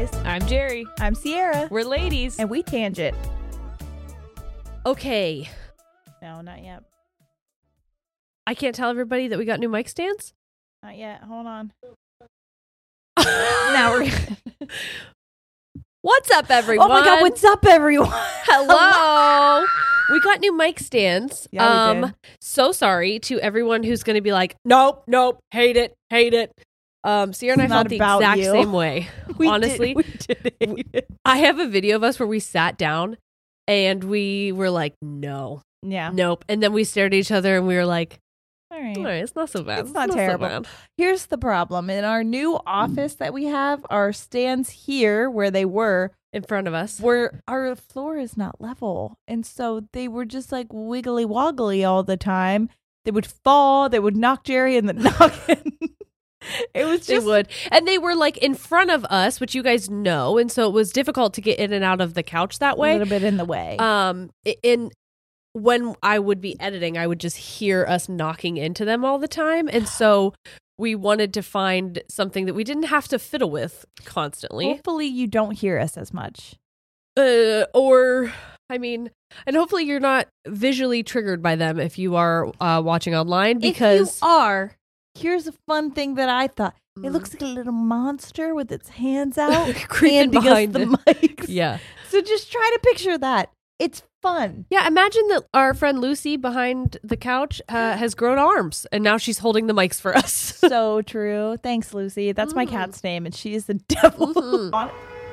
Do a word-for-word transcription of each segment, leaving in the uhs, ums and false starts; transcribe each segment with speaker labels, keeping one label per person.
Speaker 1: Liz.
Speaker 2: I'm Jerry.
Speaker 1: I'm Sierra.
Speaker 2: We're ladies.
Speaker 1: And we tangent.
Speaker 2: Okay.
Speaker 1: No, not yet.
Speaker 2: I can't tell everybody that we got new mic stands?
Speaker 1: Not yet. Hold on. Now we're good.
Speaker 2: What's up, everyone?
Speaker 1: Oh my God, what's up, everyone?
Speaker 2: Hello. We got new mic stands.
Speaker 1: Yeah, we
Speaker 2: um,
Speaker 1: did.
Speaker 2: So sorry to everyone who's going to be like, nope, nope, hate it, hate it. Um, Sierra and I
Speaker 1: It's
Speaker 2: felt
Speaker 1: not
Speaker 2: the
Speaker 1: about
Speaker 2: exact
Speaker 1: you.
Speaker 2: same way.
Speaker 1: We
Speaker 2: Honestly,
Speaker 1: did, we did hate it.
Speaker 2: I have a video of us where we sat down and we were like, no,
Speaker 1: Yeah.
Speaker 2: nope. And then we stared at each other and we were like,
Speaker 1: All right.
Speaker 2: all right, it's not so bad.
Speaker 1: It's not
Speaker 2: so
Speaker 1: terrible.
Speaker 2: bad.
Speaker 1: Here's the problem. In our new office that we have, our stands here where they were,
Speaker 2: In front of us.
Speaker 1: where our floor is not level. And so they were just like wiggly woggly all the time. They would fall, they would knock Jerry in the noggin. It was
Speaker 2: They
Speaker 1: just
Speaker 2: would. And they were like in front of us, which you guys know. And so it was difficult to get in and out of the couch that
Speaker 1: a
Speaker 2: way.
Speaker 1: little bit in the way.
Speaker 2: Um, i- in when I would be editing, I would just hear us knocking into them all the time. And so we wanted to find something that we didn't have to fiddle with constantly.
Speaker 1: Hopefully you don't hear us as much.
Speaker 2: Uh, or, I mean, and hopefully you're not visually triggered by them if you are uh, watching online, because
Speaker 1: if you are, here's a fun thing that I thought.
Speaker 2: Mm.
Speaker 1: It looks like a little monster with its hands out,
Speaker 2: Creeping
Speaker 1: handing us
Speaker 2: behind
Speaker 1: the
Speaker 2: it.
Speaker 1: mics.
Speaker 2: Yeah.
Speaker 1: So just try to picture that. It's fun.
Speaker 2: Yeah, imagine that our friend Lucy behind the couch uh, has grown arms, and now she's holding the mics for us.
Speaker 1: So true. Thanks, Lucy. That's my
Speaker 2: Mm.
Speaker 1: cat's name, and she is the devil.
Speaker 2: Mhm.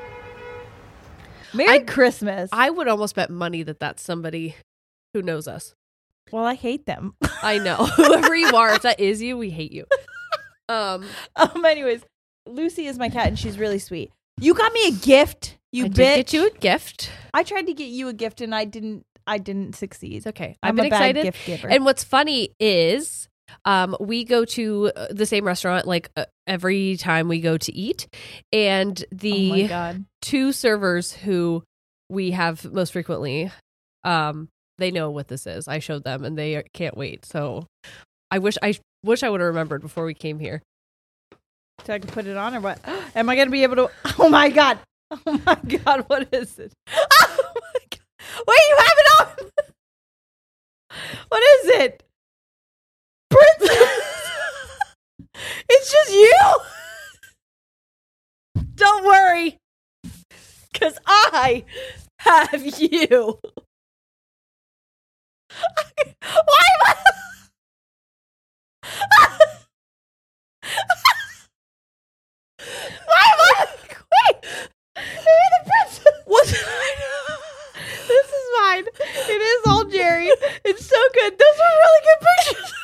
Speaker 1: Merry
Speaker 2: I-
Speaker 1: Christmas.
Speaker 2: I would almost bet money that that's somebody who knows us.
Speaker 1: well, I hate them.
Speaker 2: I know. Whoever you are, if that is you, we hate you. Um,
Speaker 1: um. Anyways, Lucy is my cat, and she's really sweet. You got me a gift, you
Speaker 2: I
Speaker 1: bitch.
Speaker 2: did get you a gift.
Speaker 1: I tried to get you a gift, and I didn't. I didn't succeed.
Speaker 2: It's okay.
Speaker 1: I'm
Speaker 2: I've been
Speaker 1: a bad
Speaker 2: excited.
Speaker 1: gift giver.
Speaker 2: And what's funny is um, we go to uh, the same restaurant like uh, every time we go to eat. And
Speaker 1: oh my
Speaker 2: the
Speaker 1: God.
Speaker 2: two servers who we have most frequently, um, they know what this is. I showed them and they can't wait. So I wish I wish I would have remembered before we came here.
Speaker 1: So I can put it on or what? Am I going to be able to? Oh my God. Oh my God. What is it? Oh my God. Wait, you have it on. What is it? Princess. It's just you.
Speaker 2: Don't worry, because I have you.
Speaker 1: Why am I? Why am I? Wait. You're the princess.
Speaker 2: What?
Speaker 1: This is mine. It is all Jerry. It's so good. Those are really good pictures.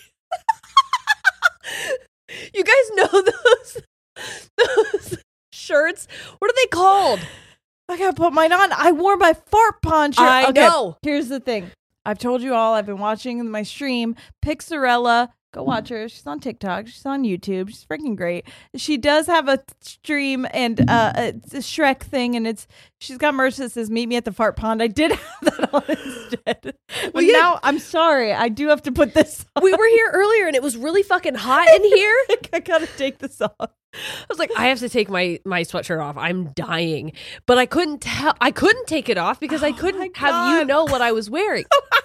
Speaker 2: You guys know those those shirts? What are they called?
Speaker 1: I gotta put mine on. I wore my fart poncho.
Speaker 2: I know.
Speaker 1: Here's the thing. I've told you all. I've been watching my stream. Pixarella. Go watch her. She's on TikTok. She's on YouTube. She's freaking great. She does have a stream and uh, it's a Shrek thing, and it's she's got merch that says "Meet me at the fart pond." I did have that on instead. But
Speaker 2: yeah.
Speaker 1: now I'm sorry. I do have to put this on.
Speaker 2: We were here earlier and it was really fucking hot in here.
Speaker 1: I gotta take this off.
Speaker 2: I was like, I have to take my my sweatshirt off. I'm dying. But I couldn't tell I couldn't take it off because I
Speaker 1: Oh my
Speaker 2: couldn't have you
Speaker 1: God.
Speaker 2: know what I was wearing.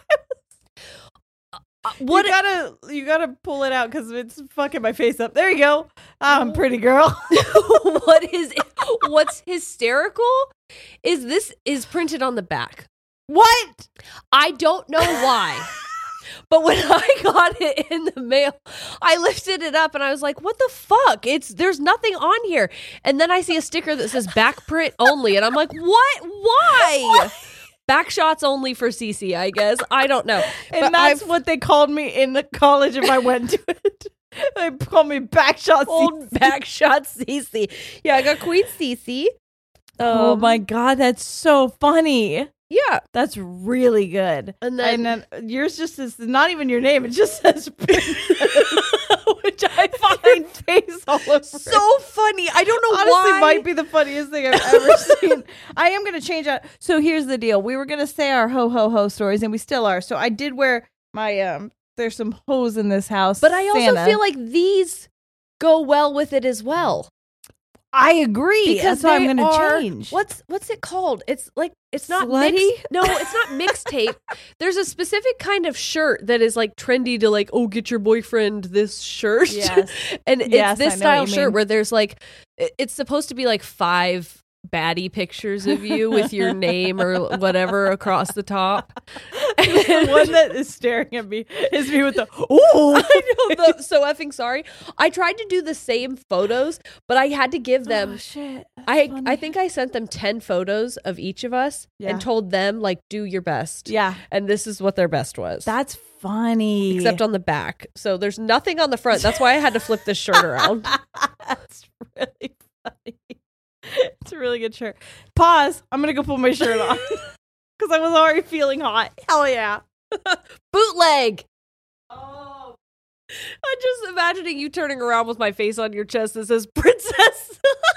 Speaker 2: Uh,
Speaker 1: What
Speaker 2: what
Speaker 1: you gotta you gotta pull it out because it's fucking my face up. There you go. I'm pretty girl.
Speaker 2: what is what's hysterical is this is printed on the back.
Speaker 1: What?
Speaker 2: I don't know why. But when I got it in the mail, I lifted it up and I was like, what the fuck? It's there's nothing on here. And then I see a sticker that says back print only. And I'm like, what? Why?
Speaker 1: What?
Speaker 2: Back shots only for Cece, I guess. I don't know.
Speaker 1: And
Speaker 2: But
Speaker 1: that's
Speaker 2: I've-
Speaker 1: what they called me in the college if I went to it. They called me backshot
Speaker 2: old back shot Cece. Yeah, I got Queen Cece.
Speaker 1: Oh
Speaker 2: Um,
Speaker 1: my God, that's so funny.
Speaker 2: Yeah.
Speaker 1: That's really good.
Speaker 2: And then,
Speaker 1: And then yours just is not even your name. It just says
Speaker 2: which I find
Speaker 1: face all over.
Speaker 2: so funny. I don't know
Speaker 1: Honestly,
Speaker 2: why.
Speaker 1: might be the funniest thing I've ever seen. I am going to change that. So here's the deal. We were going to say our ho ho ho stories, and we still are. So I did wear my um. There's some hoes in this house,
Speaker 2: But I also
Speaker 1: Santa.
Speaker 2: feel like these go well with it as well.
Speaker 1: I agree.
Speaker 2: Because
Speaker 1: That's why I'm
Speaker 2: they
Speaker 1: going to
Speaker 2: are-
Speaker 1: change.
Speaker 2: What's what's it called? It's like it's not
Speaker 1: Slutty?
Speaker 2: mix- No, it's not mixtape. There's a specific kind of shirt that is like trendy to like, oh, get your boyfriend this shirt.
Speaker 1: Yes.
Speaker 2: and it's
Speaker 1: Yes, I
Speaker 2: this
Speaker 1: know what
Speaker 2: style
Speaker 1: you
Speaker 2: shirt
Speaker 1: mean.
Speaker 2: where there's like, it- it's supposed to be like five baddie pictures of you with your name or whatever across the top.
Speaker 1: The one that is staring at me is me with the, ooh.
Speaker 2: I know, the, so effing sorry. I tried to do the same photos, but I had to give them
Speaker 1: Oh, shit. That's
Speaker 2: I
Speaker 1: funny.
Speaker 2: I think I sent them ten photos of each of us
Speaker 1: Yeah.
Speaker 2: and told them like do your best.
Speaker 1: Yeah.
Speaker 2: And this is what their best was.
Speaker 1: That's funny.
Speaker 2: Except on the back. So there's nothing on the front. That's why I had to flip this shirt around.
Speaker 1: That's really funny. It's a really good shirt. Pause. I'm going to go put my shirt on. Because I was already feeling hot. Hell yeah.
Speaker 2: Bootleg. Oh. I'm just imagining you turning around with my face on your chest that says princess.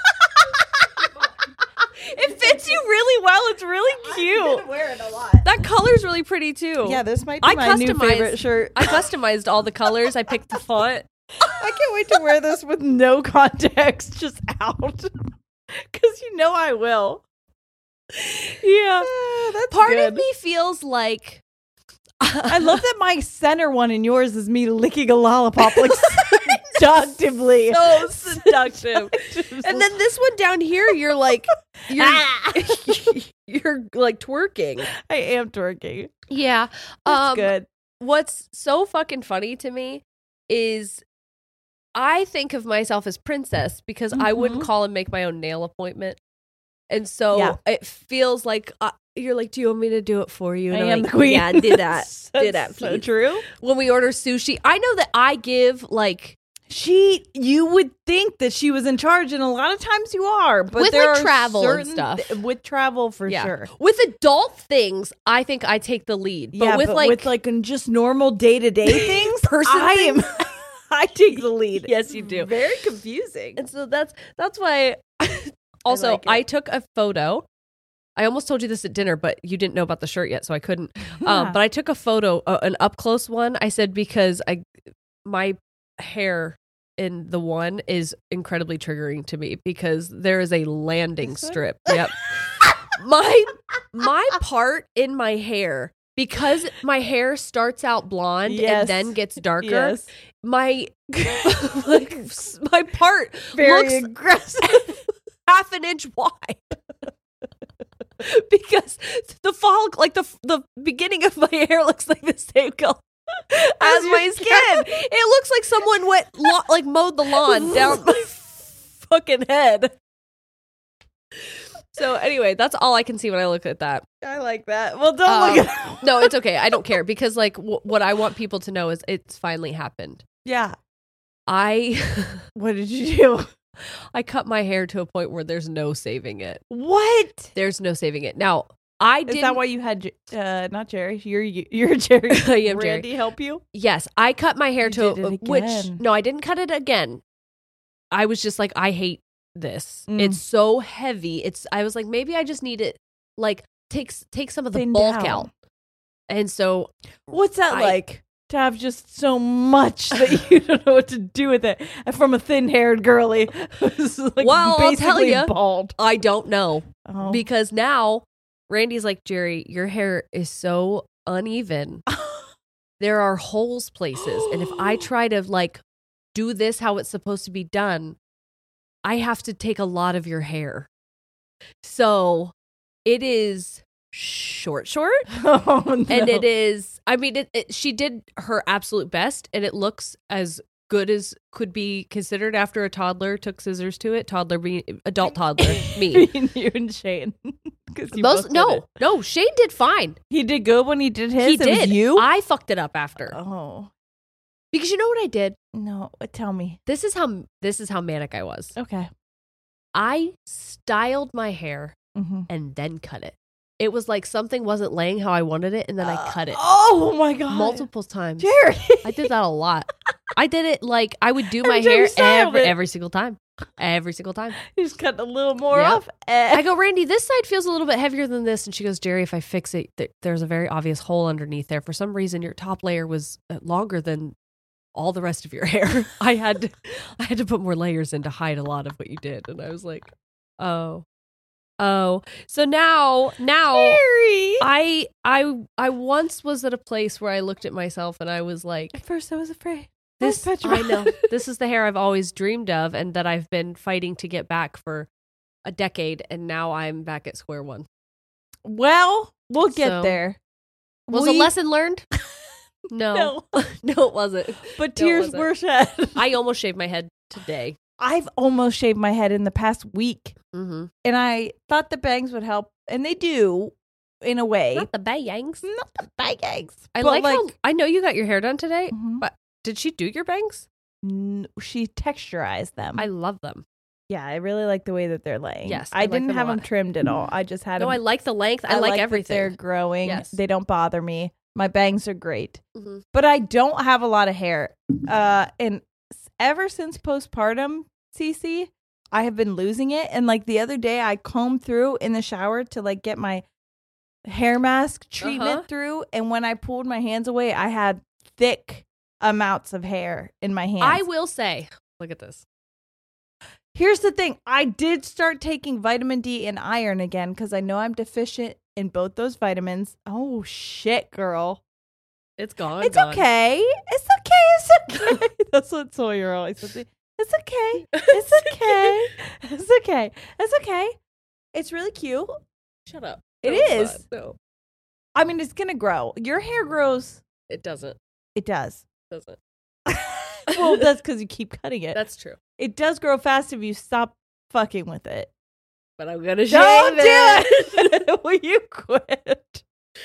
Speaker 2: It fits you really well. It's really cute.
Speaker 1: wear it a lot.
Speaker 2: That color's really pretty too.
Speaker 1: Yeah, this might be
Speaker 2: I
Speaker 1: my new
Speaker 2: customized-
Speaker 1: favorite shirt.
Speaker 2: I customized all the colors. I picked the font.
Speaker 1: I can't wait to wear this with no context, just out. Because you know I will.
Speaker 2: Yeah.
Speaker 1: Uh, that's
Speaker 2: Part
Speaker 1: good.
Speaker 2: of me feels like
Speaker 1: I love that my center one and yours is me licking a lollipop like seductively.
Speaker 2: so seductive. And then this one down here, you're like, you're, you're like twerking.
Speaker 1: I am twerking.
Speaker 2: Yeah.
Speaker 1: That's
Speaker 2: Um,
Speaker 1: good.
Speaker 2: What's so fucking funny to me is I think of myself as princess because I wouldn't
Speaker 1: Mhm.
Speaker 2: call and make my own nail appointment. And so
Speaker 1: Yeah.
Speaker 2: it feels like uh, you're like, do you want me to do it for you? And
Speaker 1: I
Speaker 2: I'm
Speaker 1: am
Speaker 2: like,
Speaker 1: the queen.
Speaker 2: Yeah, do that. do that,
Speaker 1: That's so
Speaker 2: please.
Speaker 1: true.
Speaker 2: When we order sushi, I know that I give like
Speaker 1: She, you would think that she was in charge, and a lot of times you are, but
Speaker 2: With,
Speaker 1: there
Speaker 2: like,
Speaker 1: are
Speaker 2: travel and
Speaker 1: certain-
Speaker 2: stuff.
Speaker 1: With travel, for
Speaker 2: Yeah.
Speaker 1: sure.
Speaker 2: with adult things, I think I take the lead. But
Speaker 1: yeah,
Speaker 2: with
Speaker 1: but
Speaker 2: like,
Speaker 1: with like in just normal day to day things,
Speaker 2: Person
Speaker 1: I am. I take the lead.
Speaker 2: yes, you do.
Speaker 1: Very confusing.
Speaker 2: And so that's that's why. Also,
Speaker 1: like it.
Speaker 2: I took a photo. I almost told you this at dinner, but you didn't know about the shirt yet, so I couldn't.
Speaker 1: Yeah.
Speaker 2: Um, but I took a photo, uh, an up close one. I said because I, my hair in the one is incredibly triggering to me because there is a landing
Speaker 1: This one?
Speaker 2: strip. Yep. my my part in my hair, because my hair starts out blonde
Speaker 1: Yes.
Speaker 2: and then gets darker.
Speaker 1: Yes.
Speaker 2: My like s- my part
Speaker 1: Very
Speaker 2: looks
Speaker 1: aggressive.
Speaker 2: half an inch wide. Because the fall, like the the beginning of my hair looks like the same color as
Speaker 1: your
Speaker 2: my skin. It looks like someone went lo- like mowed the lawn down my fucking head. So anyway, that's all I can see when I look at that.
Speaker 1: I like that. Well, don't
Speaker 2: Um,
Speaker 1: look at
Speaker 2: No, it's okay. I don't care because like w- what I want people to know is it's finally happened.
Speaker 1: Yeah.
Speaker 2: I
Speaker 1: What did you do?
Speaker 2: I cut my hair to a point where there's no saving it.
Speaker 1: What?
Speaker 2: There's no saving it. Now, I
Speaker 1: Is
Speaker 2: didn't
Speaker 1: that why you had J- uh not Jerry? You're you're Jerry.
Speaker 2: I am Jerry.
Speaker 1: Randy help you?
Speaker 2: Yes, I cut my hair
Speaker 1: You
Speaker 2: to
Speaker 1: did it
Speaker 2: which
Speaker 1: again.
Speaker 2: no, I didn't cut it again. I was just like, I hate this.
Speaker 1: Mm.
Speaker 2: It's so heavy. It's I was like, maybe I just need it like takes take some of the
Speaker 1: Thin
Speaker 2: bulk
Speaker 1: down.
Speaker 2: out. And so
Speaker 1: What's that
Speaker 2: I-
Speaker 1: like? To have just so much that you don't know what to do with it, and from a thin-haired girly who's like
Speaker 2: Well, I'll tell
Speaker 1: basically
Speaker 2: ya.
Speaker 1: bald.
Speaker 2: I don't know.
Speaker 1: Oh.
Speaker 2: Because now Randy's like, Jerry, your hair is so uneven. There are holes places. And if I try to like do this how it's supposed to be done, I have to take a lot of your hair. So it is short, short.
Speaker 1: Oh, no.
Speaker 2: And it is, I mean, it, it, she did her absolute best and it looks as good as could be considered after a toddler took scissors to it. Toddler being, adult toddler, me.
Speaker 1: you and Shane. 'Cause you
Speaker 2: Most,
Speaker 1: both did
Speaker 2: no,
Speaker 1: it.
Speaker 2: no, Shane did fine.
Speaker 1: He did good when he did his.
Speaker 2: He
Speaker 1: It
Speaker 2: did.
Speaker 1: was you?
Speaker 2: I fucked it up after.
Speaker 1: Oh.
Speaker 2: Because you know what I did?
Speaker 1: No, tell me.
Speaker 2: This is how this is how manic I was.
Speaker 1: Okay.
Speaker 2: I styled my hair
Speaker 1: Mm-hmm.
Speaker 2: and then cut it. It was like something wasn't laying how I wanted it, and then I cut it
Speaker 1: Oh my god.
Speaker 2: multiple times.
Speaker 1: Jerry.
Speaker 2: I did that a lot. I did it like I would do my
Speaker 1: Every time you
Speaker 2: hair
Speaker 1: styled
Speaker 2: every
Speaker 1: it.
Speaker 2: every single time. Every single time.
Speaker 1: You just cut a little more
Speaker 2: Yep.
Speaker 1: off. Eh.
Speaker 2: I go, Randy, this side feels a little bit heavier than this. And she goes, Jerry, if I fix it, th- there's a very obvious hole underneath there. For some reason, your top layer was uh, longer than all the rest of your hair. I had to, I had to put more layers in to hide a lot of what you did. And I was like, oh, oh. So now, now
Speaker 1: Harry.
Speaker 2: I, I, I once was at a place where I looked at myself and I was like,
Speaker 1: At first I was afraid.
Speaker 2: this,
Speaker 1: I was
Speaker 2: I
Speaker 1: petrified.
Speaker 2: know this is the hair I've always dreamed of and that I've been fighting to get back for a decade. And now I'm back at square one.
Speaker 1: Well, we'll get
Speaker 2: So,
Speaker 1: there.
Speaker 2: Was
Speaker 1: We-
Speaker 2: a lesson learned? No.
Speaker 1: No,
Speaker 2: No, it wasn't.
Speaker 1: but
Speaker 2: No, it
Speaker 1: tears
Speaker 2: wasn't.
Speaker 1: were shed.
Speaker 2: I almost shaved my head today.
Speaker 1: I've almost shaved my head in the past week,
Speaker 2: Mm-hmm.
Speaker 1: and I thought the bangs would help, and they do, in a way.
Speaker 2: Not the bangs.
Speaker 1: Not the bangs.
Speaker 2: I
Speaker 1: but
Speaker 2: like, how I know you got your hair done today.
Speaker 1: Mhm.
Speaker 2: But did she do your bangs?
Speaker 1: N- she texturized them.
Speaker 2: I love them.
Speaker 1: yeah, I really like the way that they're laying.
Speaker 2: Yes,
Speaker 1: I,
Speaker 2: I like
Speaker 1: didn't
Speaker 2: them a
Speaker 1: have them
Speaker 2: lot.
Speaker 1: trimmed at all. I just had
Speaker 2: No,
Speaker 1: them.
Speaker 2: I like the length. I,
Speaker 1: I
Speaker 2: like,
Speaker 1: that
Speaker 2: everything.
Speaker 1: they're growing.
Speaker 2: Yes.
Speaker 1: They don't bother me. My bangs are great.
Speaker 2: Mhm.
Speaker 1: But I don't have a lot of hair. Uh, and s- ever since postpartum, Cece, I have been losing it. And like the other day, I combed through in the shower to like get my hair mask treatment
Speaker 2: Uh-huh.
Speaker 1: through. And when I pulled my hands away, I had thick amounts of hair in my hands.
Speaker 2: I will say, look at this.
Speaker 1: Here's the thing. I did start taking vitamin D and iron again because I know I'm deficient in both those vitamins. Oh, shit, girl.
Speaker 2: It's gone.
Speaker 1: It's
Speaker 2: gone.
Speaker 1: okay. It's okay. It's okay. That's what Sawyer always says. It's okay. It's okay. It's okay. It's okay. It's really cute.
Speaker 2: Shut up.
Speaker 1: It
Speaker 2: No, it's
Speaker 1: is.
Speaker 2: not. No,
Speaker 1: I mean, it's going to grow. Your hair grows.
Speaker 2: it doesn't.
Speaker 1: It does.
Speaker 2: It doesn't.
Speaker 1: Well, that's because you keep cutting it.
Speaker 2: That's true.
Speaker 1: It does grow fast if you stop fucking with it.
Speaker 2: But I'm gonna shave
Speaker 1: Don't do
Speaker 2: it.
Speaker 1: it. Will you quit?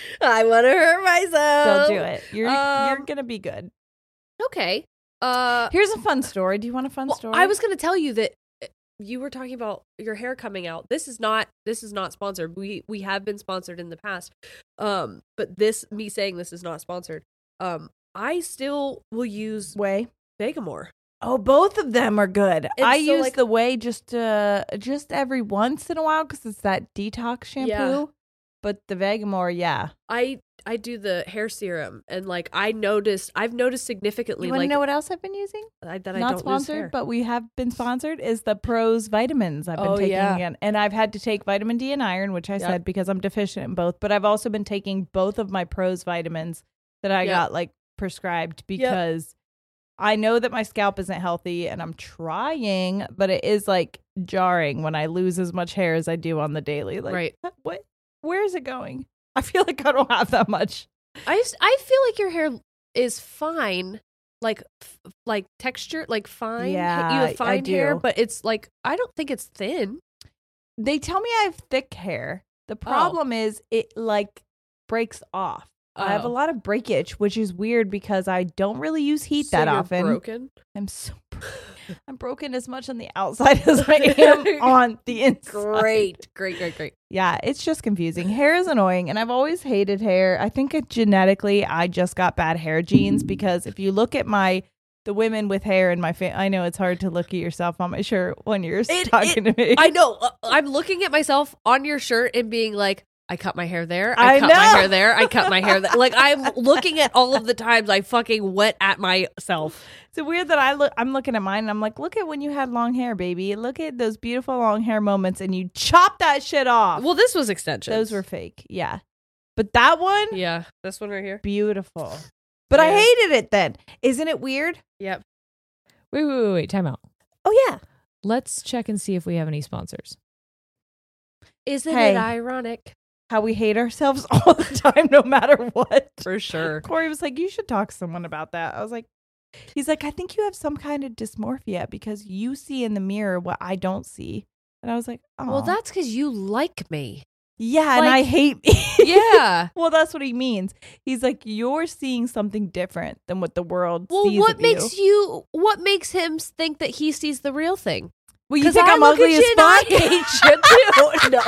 Speaker 2: I want to hurt myself.
Speaker 1: Don't do it. You're
Speaker 2: Um,
Speaker 1: you're gonna be good.
Speaker 2: Okay. Uh,
Speaker 1: Here's a fun story. Do you want a fun
Speaker 2: well,
Speaker 1: story?
Speaker 2: I was gonna tell you that uh, you were talking about your hair coming out. This is not. This is not sponsored. We we have been sponsored in the past. Um, but this me saying this is not sponsored. Um, I still will use
Speaker 1: Way.
Speaker 2: Vegamore.
Speaker 1: Oh, both of them are good.
Speaker 2: And
Speaker 1: I
Speaker 2: so,
Speaker 1: use
Speaker 2: like-
Speaker 1: the Way just uh just every once in a while because it's that detox shampoo.
Speaker 2: Yeah.
Speaker 1: But the Vegamore, yeah.
Speaker 2: I I do the hair serum, and like I noticed, I've noticed significantly.
Speaker 1: You want to
Speaker 2: like
Speaker 1: know what else I've been using?
Speaker 2: I, that I
Speaker 1: Not
Speaker 2: don't lose
Speaker 1: sponsored,
Speaker 2: hair.
Speaker 1: but we have been sponsored. Is the Pros vitamins I've been
Speaker 2: Oh,
Speaker 1: taking
Speaker 2: yeah.
Speaker 1: again, and I've had to take vitamin D and iron, which I
Speaker 2: Yep.
Speaker 1: said because I'm deficient in both. But I've also been taking both of my Pros vitamins that I
Speaker 2: Yep.
Speaker 1: got like prescribed because I know that my scalp isn't healthy, and I'm trying, but it is like jarring when I lose as much hair as I do on the daily. Like,
Speaker 2: Right.
Speaker 1: what? Where is it going? I feel like I don't have that much.
Speaker 2: I just, I feel like your hair is fine, like f- like texture, like fine.
Speaker 1: Yeah,
Speaker 2: you
Speaker 1: I
Speaker 2: have fine hair,
Speaker 1: do.
Speaker 2: but it's like I don't think it's thin.
Speaker 1: They tell me I have thick hair. The
Speaker 2: Oh.
Speaker 1: problem is it like breaks off. I have a
Speaker 2: Oh.
Speaker 1: lot of breakage, which is weird because I don't really use heat
Speaker 2: So
Speaker 1: that
Speaker 2: you're
Speaker 1: often.
Speaker 2: Broken.
Speaker 1: I'm so bro- I'm broken as much on the outside as I am on the inside.
Speaker 2: Great, great, great, great.
Speaker 1: Yeah, it's just confusing. Hair is annoying, and I've always hated hair. I think it, genetically, I just got bad hair genes because if you look at my the women with hair in my family, I know it's hard to look at yourself on my shirt when you're
Speaker 2: It-
Speaker 1: talking to me.
Speaker 2: I know. uh, I'm looking at myself on your shirt and being like, I cut my hair there.
Speaker 1: I
Speaker 2: I, cut
Speaker 1: know.
Speaker 2: my hair there. I cut my hair there. Like I'm looking at all of the times I fucking went at myself.
Speaker 1: It's weird that I look. I'm looking at mine, and I'm like, look at when you had long hair, baby. Look at those beautiful long hair moments, and you chop that shit off.
Speaker 2: Well, this was extensions.
Speaker 1: Those were fake, yeah. But that one,
Speaker 2: yeah. This one right here.
Speaker 1: beautiful. But I
Speaker 2: Yeah.
Speaker 1: hated it then. Isn't it weird?
Speaker 2: Yep.
Speaker 3: Wait, wait, wait, wait. Time out.
Speaker 1: Oh yeah.
Speaker 3: Let's check and see if we have any sponsors.
Speaker 2: Isn't
Speaker 1: Hey.
Speaker 2: it ironic?
Speaker 1: How we hate ourselves all the time, no matter what.
Speaker 2: For sure.
Speaker 1: Corey was like, you should talk to someone about that. I was like, he's like, I think you have some kind of dysmorphia because you see in the mirror what I don't see. And I was like, oh,
Speaker 2: Well, that's because you like me.
Speaker 1: yeah, and
Speaker 2: like-
Speaker 1: I hate me.
Speaker 2: Yeah.
Speaker 1: Well, that's what he means. He's like, you're seeing something different than what the world
Speaker 2: Well,
Speaker 1: sees
Speaker 2: what
Speaker 1: of
Speaker 2: makes
Speaker 1: you.
Speaker 2: you? What makes him think that he sees the real thing?
Speaker 1: Well, you
Speaker 2: 'Cause
Speaker 1: think
Speaker 2: I
Speaker 1: I'm
Speaker 2: look
Speaker 1: ugly
Speaker 2: at
Speaker 1: as
Speaker 2: you and I
Speaker 1: fuck?
Speaker 2: hate you too. No.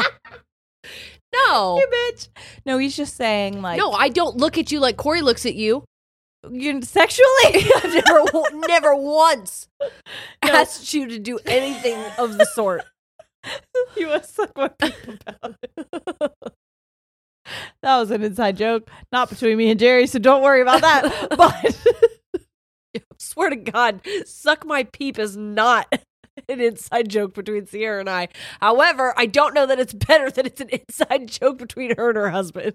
Speaker 2: No.
Speaker 1: You bitch. No, he's just saying like,
Speaker 2: No, I don't look at you like Corey looks at you.
Speaker 1: you sexually.
Speaker 2: I've never, never once asked you to do anything of the sort.
Speaker 1: You want to suck my peep about it. That was an inside joke, not between me and Jerry, so don't worry about that. But
Speaker 2: Swear swear to God, suck my peep is not an inside joke between Sierra and I. However, I don't know that it's better that it's an inside joke between her and her husband.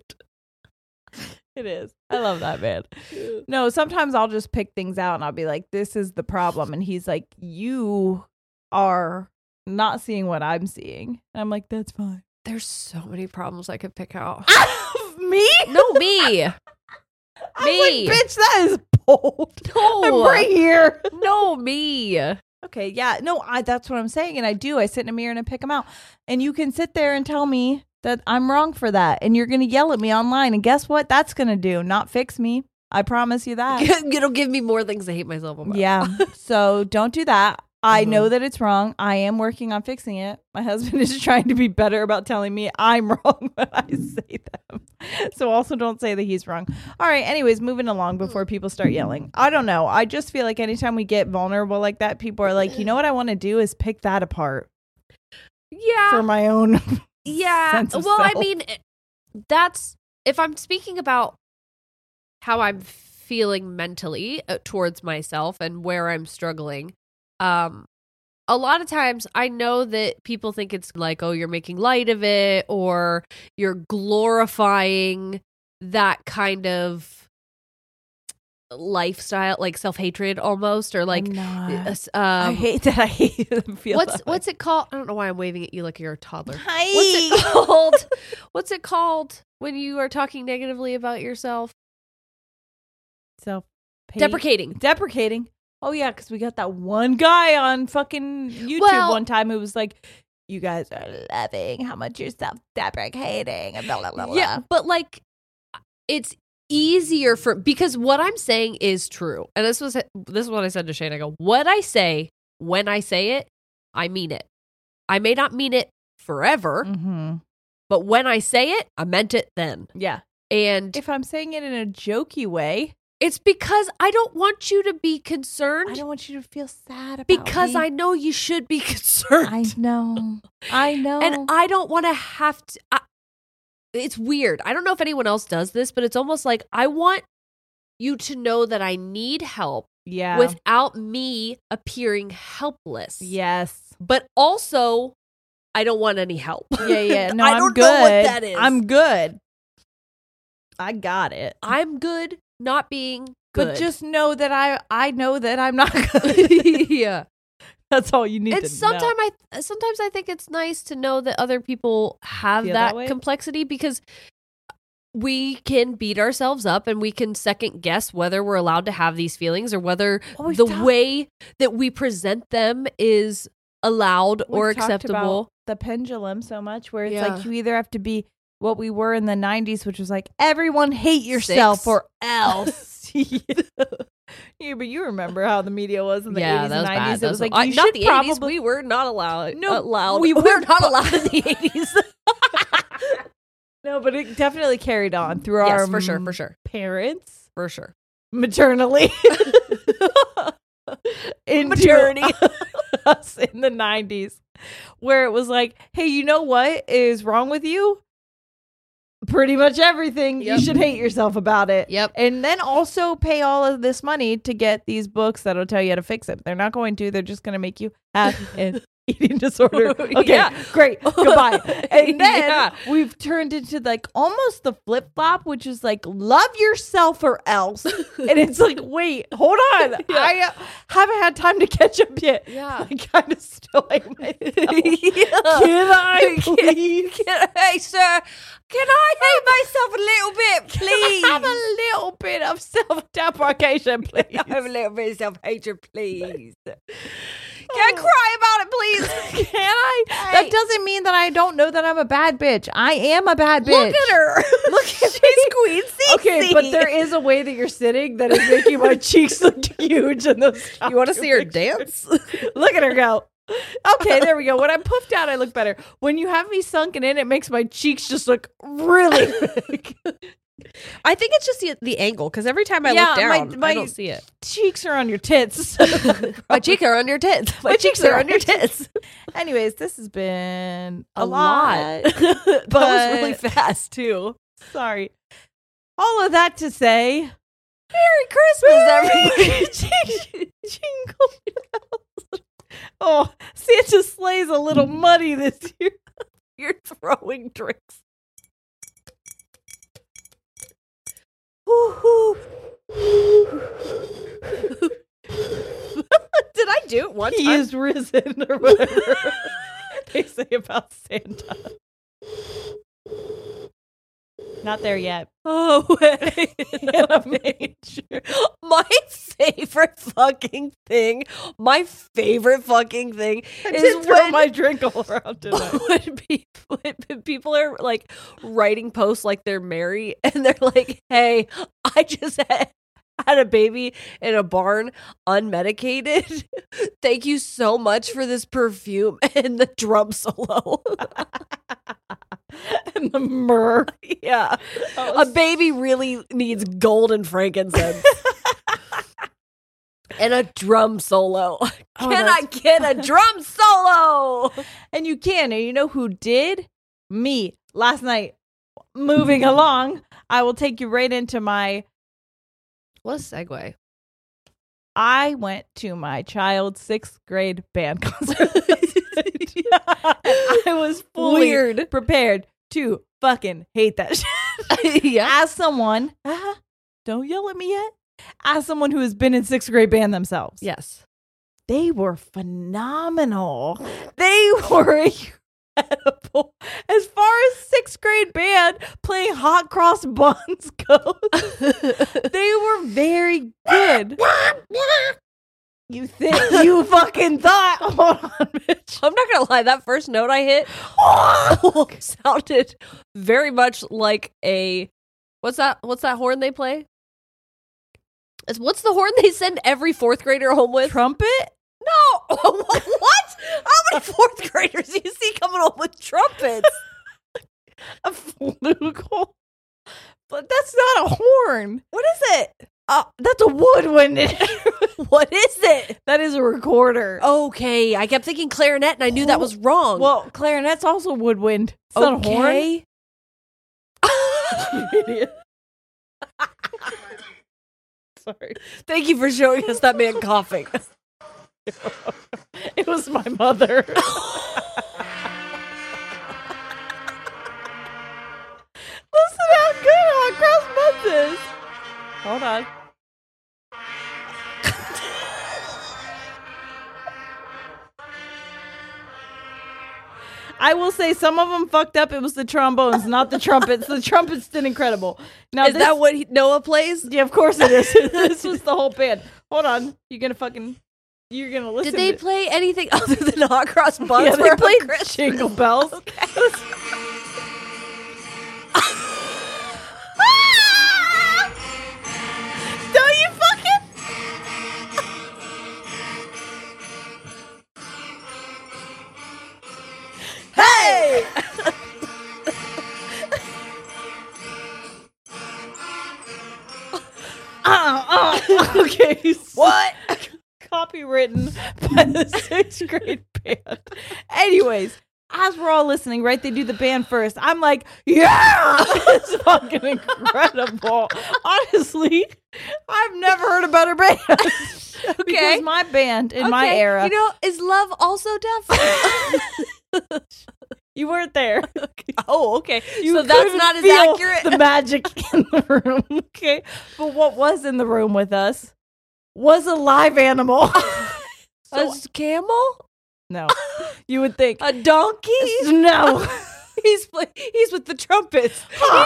Speaker 1: It is. I love that, man. No, sometimes I'll just pick things out and I'll be like, this is the problem. And he's like, you are not seeing what I'm seeing. And I'm like, that's fine.
Speaker 2: There's so many problems I could pick out.
Speaker 1: Me?
Speaker 2: No, me.
Speaker 1: I was
Speaker 2: Me.
Speaker 1: like, bitch, that is bold.
Speaker 2: No.
Speaker 1: I'm right here.
Speaker 2: No, me.
Speaker 1: Okay, yeah. No, I that's what I'm saying. And I do. I sit in a mirror and I pick them out. And you can sit there and tell me that I'm wrong for that. And you're going to yell at me online. And guess what that's going to do? Not fix me. I promise you that.
Speaker 2: It'll give me more things to hate myself about.
Speaker 1: Yeah. So don't do that. I
Speaker 2: Mhm.
Speaker 1: know that it's wrong. I am working on fixing it. My husband is trying to be better about telling me I'm wrong when I say them. So also don't say that he's wrong. All right. Anyways, moving along before people start yelling. I don't know. I just feel like anytime we get vulnerable like that, people are like, you know what I want to do is pick that apart
Speaker 2: Yeah.
Speaker 1: for my own.
Speaker 2: Yeah.
Speaker 1: sense of
Speaker 2: Well, I
Speaker 1: self.
Speaker 2: mean, that's if I'm speaking about how I'm feeling mentally uh, towards myself and where I'm struggling. Um, a lot of times I know that people think it's like, oh, you're making light of it or you're glorifying that kind of lifestyle, like self-hatred almost, or like,
Speaker 1: I'm not.
Speaker 2: uh, s- um,
Speaker 1: I hate that. I hate them. Feel
Speaker 2: what's
Speaker 1: that way.
Speaker 2: what's it called? I don't know why I'm waving at you like you're a toddler.
Speaker 1: Hi.
Speaker 2: What's it called? What's it called when you are talking negatively about yourself?
Speaker 1: Self
Speaker 2: Deprecating.
Speaker 1: Deprecating. Oh yeah, because we got that one guy on fucking YouTube
Speaker 2: Well-
Speaker 1: one time who was like, "You guys are loving how much you're self-deprecating," and blah blah blah. blah.
Speaker 2: Yeah, but like, it's easier for because what I'm saying is true, and this was this is what I said to Shane. I go, what I say when I say it, I mean it. I may not mean it forever,
Speaker 1: Mm-hmm.
Speaker 2: but when I say it, I meant it then.
Speaker 1: Yeah.
Speaker 2: And
Speaker 1: If I'm saying it in a jokey way,
Speaker 2: it's because I don't want you to be concerned.
Speaker 1: I don't want you to feel sad about
Speaker 2: because
Speaker 1: me.
Speaker 2: I know you should be concerned.
Speaker 1: I know. I know.
Speaker 2: And I don't want to have to. I, it's weird. I don't know if anyone else does this, but it's almost like I want you to know that I need help
Speaker 1: yeah.
Speaker 2: without me appearing helpless.
Speaker 1: yes.
Speaker 2: But also, I don't want any help.
Speaker 1: Yeah, yeah. No,
Speaker 2: I
Speaker 1: I'm
Speaker 2: don't
Speaker 1: good.
Speaker 2: know what that is.
Speaker 1: I'm good. I got it.
Speaker 2: I'm good not being good.
Speaker 1: But just know that I I know that I'm not good.
Speaker 2: yeah.
Speaker 1: That's all you need
Speaker 2: And
Speaker 1: to
Speaker 2: sometimes
Speaker 1: know.
Speaker 2: I sometimes I think it's nice to know that other people have
Speaker 1: Feel
Speaker 2: that,
Speaker 1: that way?
Speaker 2: complexity because we can beat ourselves up and we can second guess whether we're allowed to have these feelings or whether
Speaker 1: Well, we've
Speaker 2: the
Speaker 1: talked-
Speaker 2: way that we present them is allowed
Speaker 1: We've
Speaker 2: or
Speaker 1: talked
Speaker 2: acceptable.
Speaker 1: about the pendulum so much where it's
Speaker 2: Yeah.
Speaker 1: like you either have to be what we were in the nineties, which was like everyone hate yourself
Speaker 2: Six.
Speaker 1: or else. yeah. Yeah, but you remember how the media was in the
Speaker 2: yeah,
Speaker 1: eighties
Speaker 2: that was
Speaker 1: and nineties.
Speaker 2: bad.
Speaker 1: It was like
Speaker 2: I-
Speaker 1: you
Speaker 2: not
Speaker 1: should
Speaker 2: the
Speaker 1: probably
Speaker 2: eighties. We were not allowed.
Speaker 1: No,
Speaker 2: allowed.
Speaker 1: we
Speaker 2: We
Speaker 1: were
Speaker 2: were not
Speaker 1: bu-
Speaker 2: allowed in the eighties.
Speaker 1: No, but it definitely carried on through
Speaker 2: yes,
Speaker 1: our
Speaker 2: for sure,
Speaker 1: mm,
Speaker 2: for sure,
Speaker 1: parents
Speaker 2: for sure.
Speaker 1: maternally into
Speaker 2: Maternity.
Speaker 1: us in the nineties, where it was like, hey, you know what is wrong with you? Pretty much everything.
Speaker 2: Yep.
Speaker 1: You should hate yourself about it.
Speaker 2: Yep.
Speaker 1: And then also pay all of this money to get these books that'll tell you how to fix it. They're not going to. They're just going to make you have an eating disorder. Okay,
Speaker 2: Yeah.
Speaker 1: great. Goodbye. And then
Speaker 2: Yeah.
Speaker 1: we've turned into like almost the flip flop, which is like love yourself or else. And it's like, wait, hold on. I uh, haven't had time to catch up yet.
Speaker 2: Yeah.
Speaker 1: I kind of still hate myself.
Speaker 2: Yeah.
Speaker 1: Can I please?
Speaker 2: Can, hey, sir, can I hate myself a little bit, please?
Speaker 1: Have a little bit of self-deprecation, please.
Speaker 2: Have a little bit of self-hatred, please. Can I cry about it, please?
Speaker 1: Can I?
Speaker 2: Hey.
Speaker 1: That doesn't mean that I don't know that I'm a bad bitch. I am a bad bitch.
Speaker 2: Look at her. Look at she's Queen Cece.
Speaker 1: Okay, but there is a way that you're sitting that is making my cheeks look huge in those.
Speaker 2: You want to see her dance?
Speaker 1: Look at her go. Okay, there we go. When I'm puffed out, I look better. When you have me sunken in, it makes my cheeks just look really big.
Speaker 2: I think it's just the, the angle because every time I
Speaker 1: Yeah,
Speaker 2: look
Speaker 1: my-
Speaker 2: down,
Speaker 1: my-
Speaker 2: I don't see it.
Speaker 1: Cheeks are on your tits.
Speaker 2: My cheeks are on your tits. My, cheeks are on your tits.
Speaker 1: Anyways, this has been a,
Speaker 2: A
Speaker 1: lot.
Speaker 2: lot. That
Speaker 1: But-
Speaker 2: was really fast too.
Speaker 1: Sorry. All of that to say,
Speaker 2: Merry Christmas, everybody.
Speaker 1: Jingle bells. Oh, Santa sleigh's a little muddy this year.
Speaker 2: You're throwing drinks. Woo-hoo. Did I do it one
Speaker 1: He
Speaker 2: time?
Speaker 1: is risen or whatever they say about Santa. Not there yet.
Speaker 2: Oh, wait.
Speaker 1: In a manger.
Speaker 2: My favorite fucking thing, my favorite fucking thing
Speaker 1: I
Speaker 2: is
Speaker 1: did throw
Speaker 2: when,
Speaker 1: my drink all around tonight.
Speaker 2: when, people, when people are like writing posts like they're married and they're like, hey, I just had, had a baby in a barn unmedicated. Thank you so much for this perfume and the drum solo.
Speaker 1: And the myrrh.
Speaker 2: Yeah. A baby really needs gold and frankincense. And a drum solo.
Speaker 1: Oh,
Speaker 2: Can I get a drum solo?
Speaker 1: And you can. And you know who did? Me. Last night. Moving along, I will take you right into my...
Speaker 2: What a segue.
Speaker 1: I went to my child's sixth grade band concert. And I was fully
Speaker 2: Weird.
Speaker 1: prepared to fucking hate that shit.
Speaker 2: Yeah.
Speaker 1: As someone, uh, don't yell at me yet. As someone who has been in sixth grade band themselves,
Speaker 2: Yes.
Speaker 1: they were phenomenal. They were incredible. As far as sixth grade band playing hot cross buns goes, they were very good. You think you fucking thought? Hold on, bitch.
Speaker 2: I'm not gonna lie, that first note I hit sounded very much like a what's that what's that horn they play? It's, what's the horn they send every fourth grader home with?
Speaker 1: Trumpet?
Speaker 2: No. What? How many fourth graders do you see coming home with trumpets?
Speaker 1: A flugel? But that's not a horn.
Speaker 2: What is it?
Speaker 1: Uh, that's a woodwind.
Speaker 2: What is it?
Speaker 1: That is a recorder.
Speaker 2: Okay, I kept thinking clarinet and I knew that was wrong.
Speaker 1: Well, clarinet's also woodwind. It's not a horn.
Speaker 2: okay.
Speaker 1: You idiot. Sorry.
Speaker 2: Thank you for showing us that man coughing.
Speaker 1: It was my mother. Listen how good Hot Cross Buns is. Hold on. I will say some of them fucked up. It was the trombones, not the trumpets. The trumpets did incredible. Now
Speaker 2: Is
Speaker 1: this,
Speaker 2: that what he, Noah plays?
Speaker 1: Yeah, of course it is. This was the whole band. Hold on. You're gonna fucking. You're gonna listen.
Speaker 2: Did they
Speaker 1: to,
Speaker 2: play anything other than Hot Cross Buns?
Speaker 1: Yeah, they
Speaker 2: for
Speaker 1: played
Speaker 2: Christmas?
Speaker 1: Jingle Bells.
Speaker 2: Okay.
Speaker 1: Don't you fucking.
Speaker 2: Hey!
Speaker 1: Uh, uh, okay.
Speaker 2: What?
Speaker 1: Copywritten by the sixth grade band. Anyways, as we're all listening, right? They do the band first. I'm like, yeah, it's fucking incredible. Honestly, I've never heard a better band.
Speaker 2: Okay.
Speaker 1: Because my band in my
Speaker 2: Okay,
Speaker 1: era,
Speaker 2: You know, is love also deaf?
Speaker 1: you weren't there.
Speaker 2: Oh, okay.
Speaker 1: You
Speaker 2: so that's
Speaker 1: couldn't
Speaker 2: not as
Speaker 1: feel
Speaker 2: accurate.
Speaker 1: The magic in the room, okay? But what was in the room with us was a live animal. So-
Speaker 2: a camel?
Speaker 1: no, you would think
Speaker 2: A donkey?
Speaker 1: no.
Speaker 2: he's play- he's with the trumpets.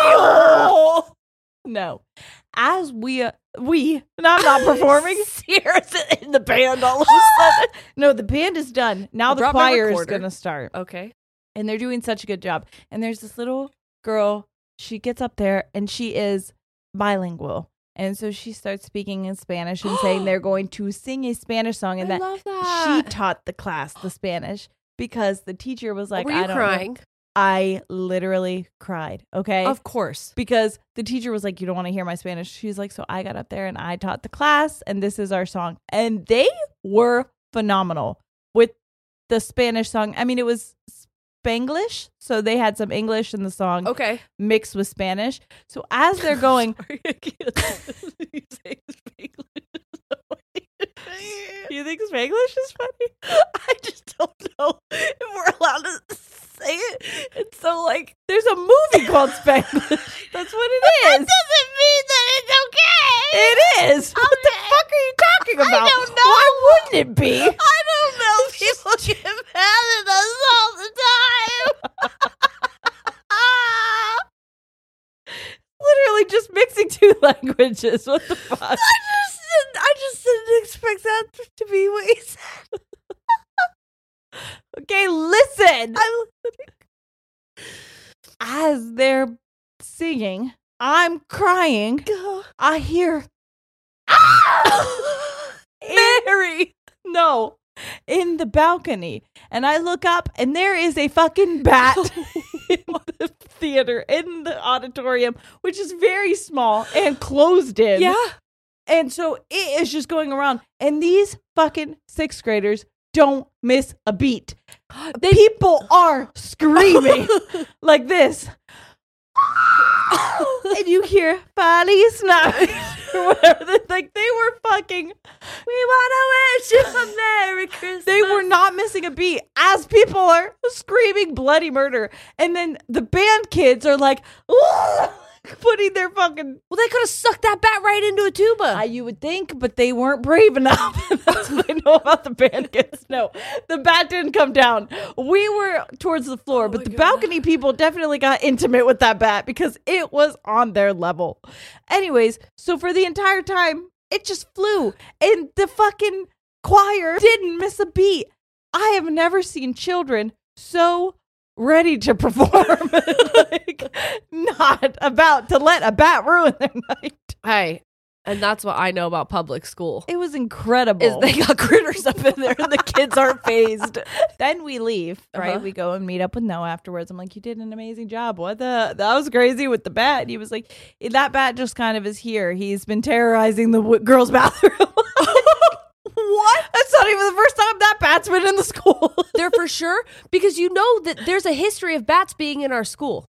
Speaker 1: No. As we, uh, we, and I'm not performing.
Speaker 2: Sierra's in the band all of a sudden.
Speaker 1: No, the band is done. Now
Speaker 2: I
Speaker 1: the
Speaker 2: brought my
Speaker 1: choir is
Speaker 2: recorder.
Speaker 1: going to start.
Speaker 2: Okay.
Speaker 1: And they're doing such a good job. And there's this little girl. She gets up there and she is bilingual. And so she starts speaking in Spanish and saying they're going to sing a Spanish song. And
Speaker 2: I
Speaker 1: that
Speaker 2: love
Speaker 1: she
Speaker 2: that.
Speaker 1: taught the class the Spanish because the teacher was like,
Speaker 2: Were
Speaker 1: I
Speaker 2: you
Speaker 1: don't know.
Speaker 2: crying?
Speaker 1: I literally cried. Okay.
Speaker 2: Of course.
Speaker 1: Because the teacher was like, you don't want to hear my Spanish. She's like, so I got up there and I taught the class and this is our song. And they were phenomenal with the Spanish song. I mean, it was Spanglish. So they had some English in the song
Speaker 2: Okay.
Speaker 1: mixed with Spanish. So as they're going,
Speaker 2: Sorry, I can't. You say Spanglish.
Speaker 1: you think Spanglish is funny?
Speaker 2: I just don't know if we're allowed to say it. It's so like
Speaker 1: There's a movie called Spanglish. That's what it is.
Speaker 2: doesn't mean that it's okay.
Speaker 1: It is. What the fuck are you talking about?
Speaker 2: I don't know.
Speaker 1: Why wouldn't it be?
Speaker 2: I don't know. People get mad at us all the time.
Speaker 1: Literally just mixing two languages. What the fuck?
Speaker 2: I just didn't, I just didn't expect that to be what you said.
Speaker 1: Okay, listen.
Speaker 2: I'm
Speaker 1: As they're singing, I'm crying. I hear
Speaker 2: Mary.
Speaker 1: no in the balcony, and I look up, and there is a fucking bat in the theater, in the auditorium, which is very small and closed in.
Speaker 2: Yeah.
Speaker 1: And so it is just going around, and these fucking sixth graders don't miss a beat.
Speaker 2: They-
Speaker 1: People are screaming like this. And you hear Feliz Navidad or whatever. They're like, they were fucking,
Speaker 2: We want to wish you a Merry Christmas.
Speaker 1: they were not missing a beat as people are screaming bloody murder. And then the band kids are like, putting their fucking,
Speaker 2: Well, they could have sucked that bat right into a tuba.
Speaker 1: uh, you would think, but they weren't brave enough. That's what I know about the band kids. No, the bat didn't come down. We were towards the floor,
Speaker 2: Oh
Speaker 1: but
Speaker 2: my
Speaker 1: the
Speaker 2: God.
Speaker 1: balcony people definitely got intimate with that bat because it was on their level. Anyways, so for the entire time, it just flew, and the fucking choir didn't miss a beat. I have never seen children so ready to perform, like not about to let a bat ruin their night.
Speaker 2: Hey, and that's what I know about public school.
Speaker 1: It was incredible.
Speaker 2: Is they got critters up in there and the kids aren't phased.
Speaker 1: Then we leave, right?
Speaker 2: Uh-huh.
Speaker 1: We go and meet up with Noah afterwards. I'm like, you did an amazing job. What the? That was crazy with the bat. And he was like, that bat just kind of is here. He's been terrorizing the w- girls' bathroom. What? That's not even the first time that bat's been in the school.
Speaker 2: They're for sure, because you know that there's a history of bats being in our school.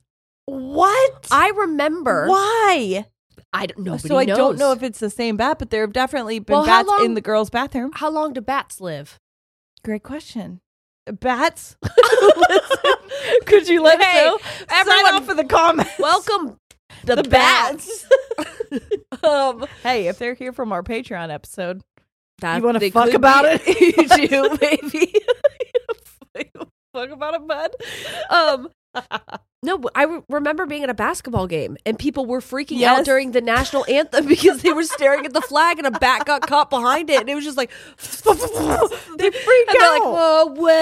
Speaker 1: What?
Speaker 2: I remember.
Speaker 1: Why?
Speaker 2: I don't know.
Speaker 1: So I don't know if it's the same bat, but there have definitely been
Speaker 2: Well, how
Speaker 1: bats
Speaker 2: long-
Speaker 1: in the girls' bathroom.
Speaker 2: How long do bats live?
Speaker 1: Great question. Bats? Listen, could you let
Speaker 2: Hey,
Speaker 1: us know?
Speaker 2: everyone-
Speaker 1: Sign off in the comments.
Speaker 2: Welcome, the,
Speaker 1: the
Speaker 2: bats.
Speaker 1: bats. um, hey, if they're here from our Patreon episode,
Speaker 2: That,
Speaker 1: you want to
Speaker 2: they
Speaker 1: fuck
Speaker 2: could
Speaker 1: about
Speaker 2: be-
Speaker 1: it?
Speaker 2: You do, baby.
Speaker 1: Fuck about it, bud.
Speaker 2: Um, no, but I re- remember being at a basketball game and people were freaking
Speaker 1: Yes.
Speaker 2: out during the national anthem because they were staring at the flag and a bat got caught behind it, and it was just like
Speaker 1: They freak
Speaker 2: and they're like,
Speaker 1: out.
Speaker 2: "Whoa,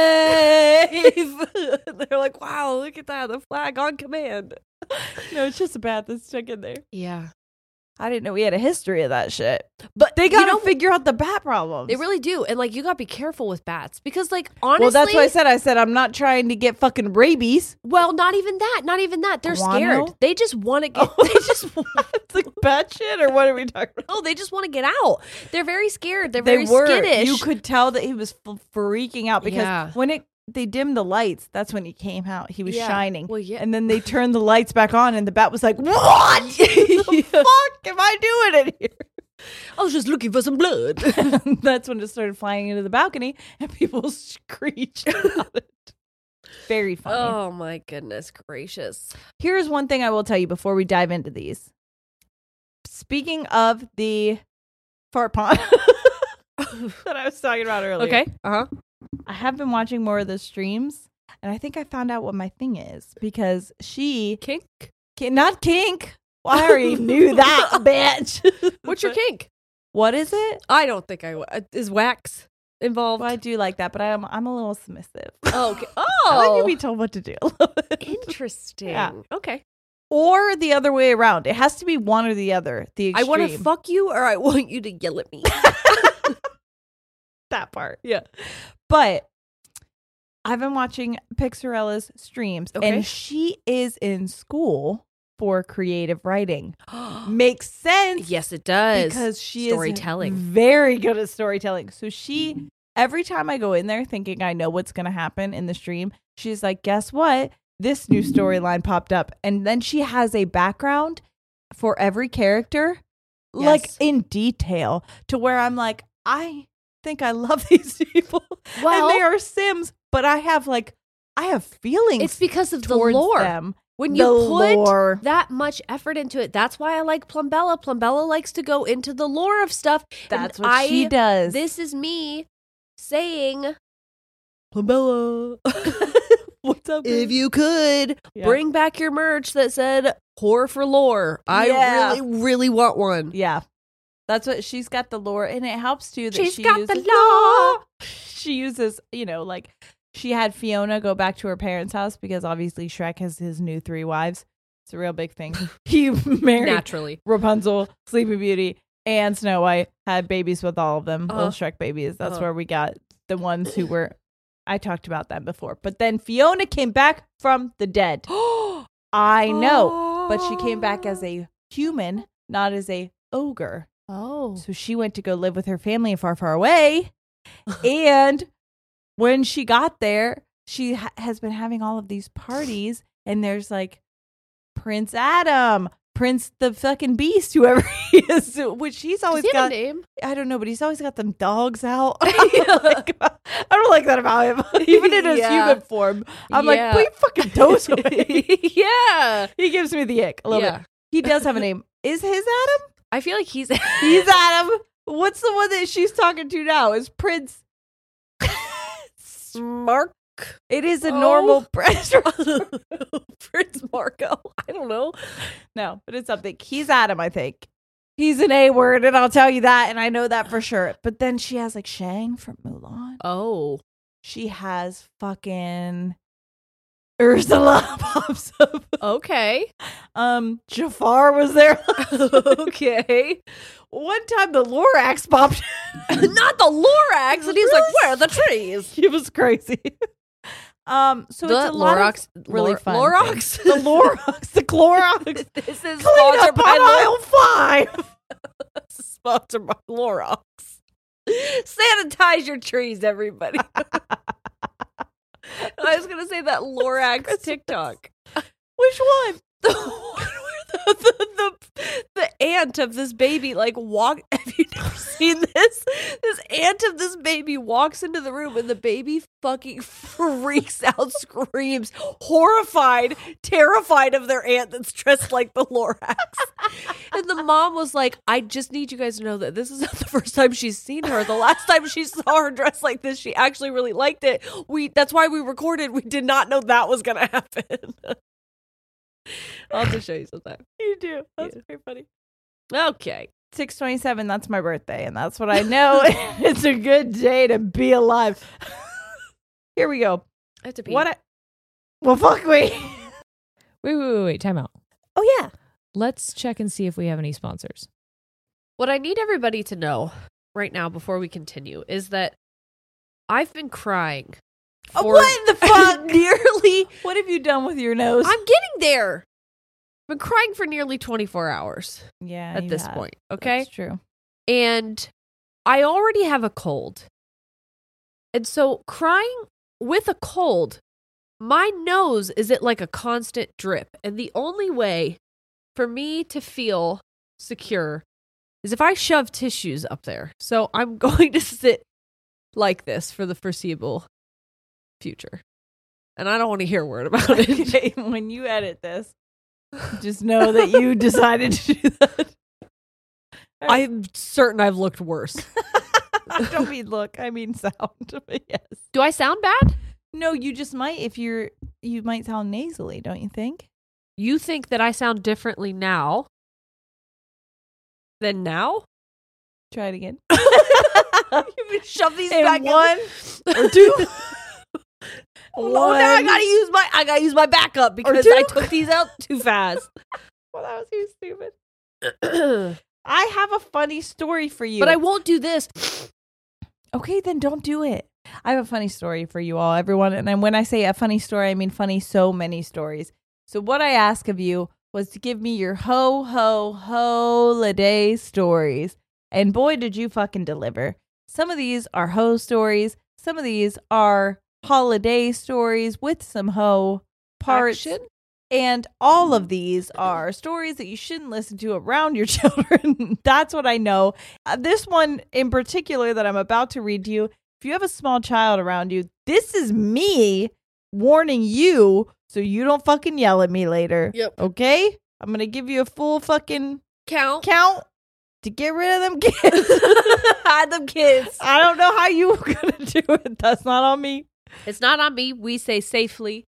Speaker 2: wave!" And they're like, "Wow, look at that, the flag on command."
Speaker 1: No, it's just a bat that's stuck in there.
Speaker 2: Yeah,
Speaker 1: I didn't know we had a history of that shit.
Speaker 2: but
Speaker 1: They
Speaker 2: you
Speaker 1: got to
Speaker 2: know,
Speaker 1: figure out the bat problems.
Speaker 2: they really do, and like you got to be careful with bats because, like, honestly,
Speaker 1: well, that's why I said, I said, I'm not trying to get fucking rabies.
Speaker 2: well, not even that, not even that. They're
Speaker 1: Guano?
Speaker 2: scared. They just want to get. They just.
Speaker 1: It's like bat shit, or what are we talking about?
Speaker 2: No, they just want to get out. They're very scared. They're
Speaker 1: They
Speaker 2: very
Speaker 1: were.
Speaker 2: skittish.
Speaker 1: You could tell that he was f- freaking out because
Speaker 2: Yeah.
Speaker 1: when it they dimmed the lights, that's when he came out. He was
Speaker 2: Yeah.
Speaker 1: shining.
Speaker 2: Well, yeah.
Speaker 1: And then they turned the lights back on, and the bat was like, "What the fuck am I doing in here?"
Speaker 2: I was just looking for some blood.
Speaker 1: That's when it started flying into the balcony, and people screeched about it. Very funny.
Speaker 2: Oh my goodness gracious.
Speaker 1: Here's one thing I will tell you before we dive into these. Speaking of the fart pond that I was talking about earlier.
Speaker 2: Okay. Uh-huh.
Speaker 1: I have been watching more of the streams, and I think I found out what my thing is because she,
Speaker 2: Kink?
Speaker 1: ki- not kink. Well, I already knew that, bitch.
Speaker 2: What's your kink?
Speaker 1: What is it?
Speaker 2: I don't think I w- uh, is wax involved.
Speaker 1: Well, I do like that, but I'm I'm a little submissive.
Speaker 2: Oh, okay.
Speaker 1: I like
Speaker 2: Oh,
Speaker 1: to be told what to do.
Speaker 2: interesting.
Speaker 1: Yeah.
Speaker 2: Okay.
Speaker 1: Or the other way around. It has to be one or the other. The
Speaker 2: I want to
Speaker 1: extreme.
Speaker 2: fuck you, or I want you to yell at me.
Speaker 1: that part.
Speaker 2: Yeah.
Speaker 1: But I've been watching Pixarella's streams,
Speaker 2: Okay.
Speaker 1: and she is in school for creative writing. Makes sense.
Speaker 2: Yes, it does.
Speaker 1: Because she
Speaker 2: Storytelling.
Speaker 1: is very good at storytelling. So she, every time I go in there thinking I know what's going to happen in the stream, she's like, guess what? This new storyline popped up. And then she has a background for every character, like
Speaker 2: Yes.
Speaker 1: in detail, to where I'm like, I think I love these people.
Speaker 2: Well-
Speaker 1: and they are Sims, but I have like, I have feelings.
Speaker 2: It's because of the
Speaker 1: towards
Speaker 2: lore.
Speaker 1: them.
Speaker 2: When
Speaker 1: The
Speaker 2: you put
Speaker 1: lore.
Speaker 2: that much effort into it, that's why I like Plumbella. Plumbella likes to go into the lore of stuff.
Speaker 1: That's
Speaker 2: And
Speaker 1: what
Speaker 2: I,
Speaker 1: she does.
Speaker 2: This is me saying, Plumbella,
Speaker 1: What's up?
Speaker 2: if you could
Speaker 1: Yeah.
Speaker 2: bring back your merch that said "Whore for Lore," I
Speaker 1: Yeah.
Speaker 2: really, really want one.
Speaker 1: Yeah. That's what she's got, the lore, and it helps too that
Speaker 2: She's
Speaker 1: she
Speaker 2: got
Speaker 1: uses
Speaker 2: the lore.
Speaker 1: She uses, you know, like she had Fiona go back to her parents' house because obviously Shrek has his new three wives. It's a real big thing. He married
Speaker 2: Naturally.
Speaker 1: Rapunzel, Sleeping Beauty, and Snow White, had babies with all of them,
Speaker 2: Uh-huh.
Speaker 1: little Shrek babies. That's
Speaker 2: Uh-huh.
Speaker 1: where we got the ones who were, I talked about them before. But then Fiona came back from the dead. I know, but she came back as a human, not as a ogre.
Speaker 2: Oh.
Speaker 1: So she went to go live with her family far, far away. And when she got there, she ha- has been having all of these parties. And there's like Prince Adam, Prince the fucking beast, whoever he is, which he's always
Speaker 2: Does he have
Speaker 1: got.
Speaker 2: a name?
Speaker 1: I don't know, but he's always got them dogs out. I don't like, I don't like that about him. Even in his
Speaker 2: Yeah.
Speaker 1: human form. I'm
Speaker 2: Yeah.
Speaker 1: like, put your fucking toes away.
Speaker 2: Yeah.
Speaker 1: He gives me the ick a little
Speaker 2: Yeah.
Speaker 1: bit. He does have a name. Is his Adam?
Speaker 2: I feel like he's
Speaker 1: He's Adam. What's the one that she's talking to now? Is Prince?
Speaker 2: Mark.
Speaker 1: It is a
Speaker 2: Oh.
Speaker 1: normal Prince.
Speaker 2: Prince Marco. I don't know.
Speaker 1: No, but it's something. He's Adam, I think. He's an A word, and I'll tell you that, and I know that for sure. But then she has like Shang from Mulan.
Speaker 2: Oh.
Speaker 1: She has fucking Ursula pops up.
Speaker 2: Okay.
Speaker 1: Um, Jafar was there.
Speaker 2: Okay.
Speaker 1: One time the Lorax popped.
Speaker 2: Not the Lorax. And he's like, where are the trees?
Speaker 1: He was crazy. Um, so
Speaker 2: The
Speaker 1: it's a lot
Speaker 2: Lorax.
Speaker 1: of really
Speaker 2: Lor-
Speaker 1: fun.
Speaker 2: Lorax?
Speaker 1: things. The Lorax, the Clorox.
Speaker 2: This is
Speaker 1: Clean
Speaker 2: sponsored
Speaker 1: up
Speaker 2: by
Speaker 1: on
Speaker 2: Lorax.
Speaker 1: aisle five.
Speaker 2: Sponsored by Lorax. Sanitize your trees, everybody. I was gonna say that Lorax TikTok.
Speaker 1: Which one?
Speaker 2: The one where the, the, the, the aunt of this baby like walk. Have you never seen this? This aunt of this baby walks into the room and the baby fucking freaks out, screams, horrified, terrified of their aunt that's dressed like the Lorax. And the mom was like, I just need you guys to know that this is not the first time she's seen her. The last time she saw her dressed like this, she actually really liked it. We that's why we recorded. We did not know that was gonna happen. I'll just show you sometime.
Speaker 1: You do. That's
Speaker 2: Yeah.
Speaker 1: very funny.
Speaker 2: Okay.
Speaker 1: six twenty-seven, that's my birthday, and that's what I know. It's a good day to be alive. Here we go.
Speaker 2: I have to pee.
Speaker 1: What? I, well, fuck me.
Speaker 3: Wait, wait, wait, wait. Time out.
Speaker 1: Oh, yeah.
Speaker 3: Let's check and see if we have any sponsors.
Speaker 2: What I need everybody to know right now before we continue is that I've been crying.
Speaker 1: Oh,
Speaker 2: for
Speaker 1: what the fuck?
Speaker 2: nearly.
Speaker 1: What have you done with your nose?
Speaker 2: I'm getting there. I've been crying for nearly twenty-four hours
Speaker 1: yeah,
Speaker 2: at
Speaker 1: you
Speaker 2: this
Speaker 1: have.
Speaker 2: point. Okay.
Speaker 1: That's true.
Speaker 2: And I already have a cold. And so crying with a cold, my nose is at like a constant drip. And the only way for me to feel secure is if I shove tissues up there. So I'm going to sit like this for the foreseeable future. And I don't want to hear a word about it.
Speaker 1: Okay, when you edit this, just know that you decided to do that.
Speaker 2: I'm certain I've looked worse.
Speaker 1: I don't mean look, I mean sound. But yes.
Speaker 2: Do I sound bad?
Speaker 1: No, you just might if you're you might sound nasally, don't you think?
Speaker 2: You think that I sound differently now than now?
Speaker 1: Try it again.
Speaker 2: You can shove these
Speaker 1: In
Speaker 2: back
Speaker 1: one
Speaker 2: in.
Speaker 1: or two.
Speaker 2: Oh, now I
Speaker 1: One.
Speaker 2: gotta use my I gotta use my backup because
Speaker 1: two.
Speaker 2: I took these out too fast.
Speaker 1: Well, that was too stupid. I have a funny story for you.
Speaker 2: But I won't do this.
Speaker 1: Okay, then don't do it. I have a funny story for you all, everyone. And then when I say a funny story, I mean funny so many stories. So what I ask of you was to give me your ho, ho, holiday stories. And boy, did you fucking deliver. Some of these are ho stories. Some of these are holiday stories with some hoe parts.
Speaker 2: Action?
Speaker 1: And all of these are stories that you shouldn't listen to around your children. That's what I know. Uh, this one in particular that I'm about to read to you, if you have a small child around you, this is me warning you so you don't fucking yell at me later.
Speaker 2: Yep.
Speaker 1: Okay? I'm going to give you a full fucking
Speaker 2: Count.
Speaker 1: count to get rid of them kids.
Speaker 2: Hide them kids.
Speaker 1: I don't know how you were going to do it. That's not on me.
Speaker 2: It's not on me. We say safely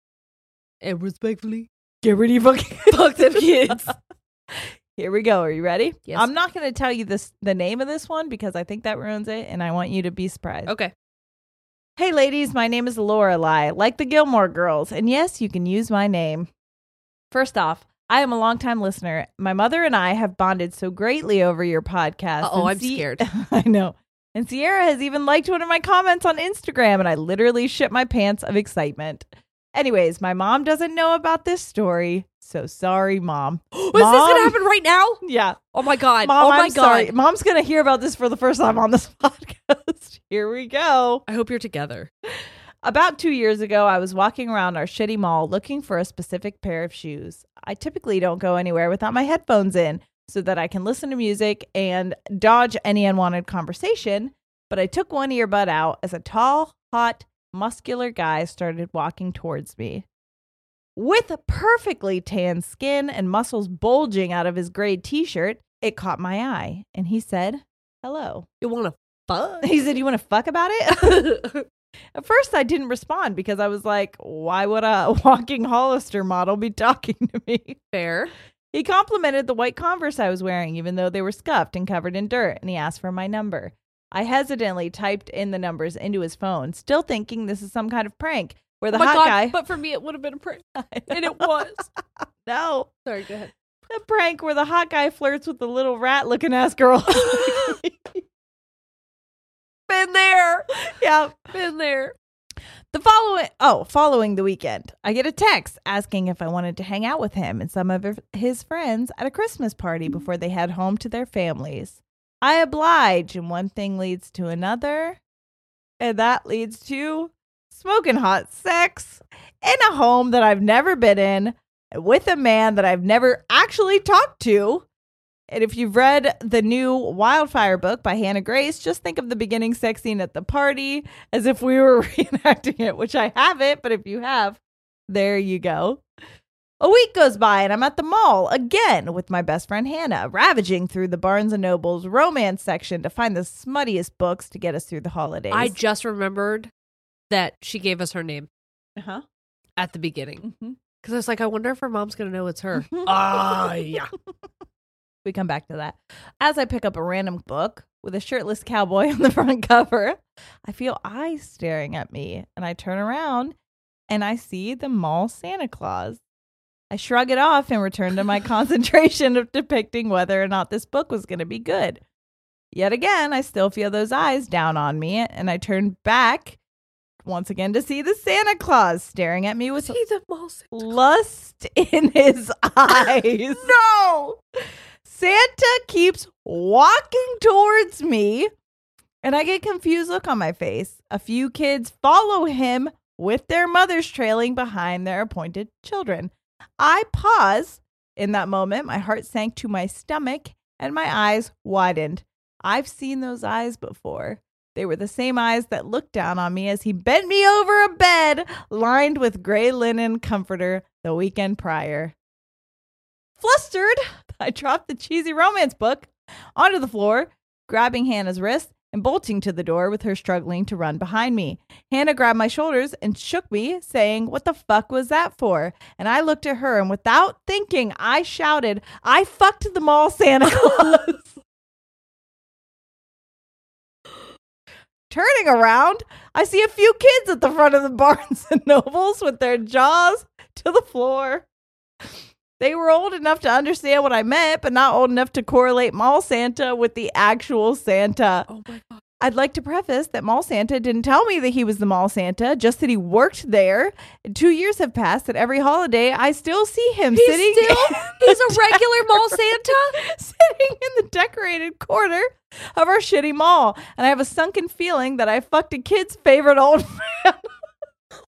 Speaker 2: and respectfully.
Speaker 1: Get rid of you fucking
Speaker 2: Fuck them kids.
Speaker 1: Here we go. Are you ready?
Speaker 2: Yes.
Speaker 1: I'm not going to tell you this the name of this one because I think that ruins it, and I want you to be surprised.
Speaker 2: Okay.
Speaker 1: Hey, ladies, my name is Lorelai, like the Gilmore Girls, and yes, you can use my name. First off, I am a longtime listener. My mother and I have bonded so greatly over your podcast.
Speaker 2: Uh-oh,
Speaker 1: and
Speaker 2: I'm
Speaker 1: Sie-
Speaker 2: scared.
Speaker 1: I know. And Sierra has even liked one of my comments on Instagram, and I literally shit my pants of excitement. Anyways, my mom doesn't know about this story, so sorry, Mom.
Speaker 2: Is this going to happen right now?
Speaker 1: Yeah.
Speaker 2: Oh my God.
Speaker 1: Mom,
Speaker 2: oh my
Speaker 1: I'm sorry.
Speaker 2: God.
Speaker 1: Mom's going to hear about this for the first time on this podcast. Here we go.
Speaker 2: I hope you're together.
Speaker 1: About two years ago, I was walking around our shitty mall looking for a specific pair of shoes. I typically don't go anywhere without my headphones in so that I can listen to music and dodge any unwanted conversation, but I took one earbud out as a tall, hot, muscular guy started walking towards me. With a perfectly tan skin and muscles bulging out of his gray t-shirt, it caught my eye, and he said, hello.
Speaker 2: You want to fuck?
Speaker 1: He said, you want to fuck about it? At first, I didn't respond because I was like, why would a walking Hollister model be talking to me?
Speaker 2: Fair.
Speaker 1: He complimented the white Converse I was wearing, even though they were scuffed and covered in dirt, and he asked for my number. I hesitantly typed in the numbers into his phone, still thinking this is some kind of prank where the
Speaker 2: oh my
Speaker 1: hot
Speaker 2: God,
Speaker 1: guy...
Speaker 2: But for me, it would have been a prank. And it was.
Speaker 1: No.
Speaker 2: Sorry, go ahead.
Speaker 1: A prank where the hot guy flirts with the little rat-looking ass girl.
Speaker 2: Been there.
Speaker 1: Yeah.
Speaker 2: Been there.
Speaker 1: The following, oh, following the weekend, I get a text asking if I wanted to hang out with him and some of his friends at a Christmas party before they head home to their families. I oblige, and one thing leads to another, and that leads to smoking hot sex in a home that I've never been in with a man that I've never actually talked to. And if you've read the new Wildfire book by Hannah Grace, just think of the beginning sex scene at the party as if we were reenacting it, which I haven't, but if you have, there you go. A week goes by and I'm at the mall again with my best friend Hannah, ravaging through the Barnes and Noble's romance section to find the smuttiest books to get us through the holidays.
Speaker 2: I just remembered that she gave us her name
Speaker 1: uh-huh.
Speaker 2: at the beginning.
Speaker 1: Mm-hmm.
Speaker 2: Because I was like, I wonder if her mom's going to know it's her. Ah, yeah.
Speaker 1: We come back to that. As I pick up a random book with a shirtless cowboy on the front cover, I feel eyes staring at me, and I turn around and I see the mall Santa Claus. I shrug it off and return to my concentration of depicting whether or not this book was going to be good. Yet again, I still feel those eyes down on me, and I turn back once again to see the Santa Claus staring at me with
Speaker 2: See the mall Santa
Speaker 1: lust in his eyes. No! Santa keeps walking towards me, and I get a confused look on my face. A few kids follow him with their mothers trailing behind their appointed children. I pause. In that moment, my heart sank to my stomach, and my eyes widened. I've seen those eyes before. They were the same eyes that looked down on me as he bent me over a bed lined with gray linen comforter the weekend prior. Flustered, I dropped the cheesy romance book onto the floor, grabbing Hannah's wrist and bolting to the door with her struggling to run behind me. Hannah grabbed my shoulders and shook me, saying, "What the fuck was that for?" And I looked at her, and without thinking, I shouted, "I fucked the mall Santa Claus." Turning around, I see a few kids at the front of the Barnes and Nobles with their jaws to the floor. They were old enough to understand what I meant, but not old enough to correlate mall Santa with the actual Santa.
Speaker 2: Oh my God.
Speaker 1: I'd like to preface that mall Santa didn't tell me that he was the mall Santa, just that he worked there. Two years have passed, and every holiday I still see him
Speaker 2: He's
Speaker 1: sitting.
Speaker 2: still, he's a regular mall Santa?
Speaker 1: Sitting in the decorated corner of our shitty mall. And I have a sunken feeling that I fucked a kid's favorite old man.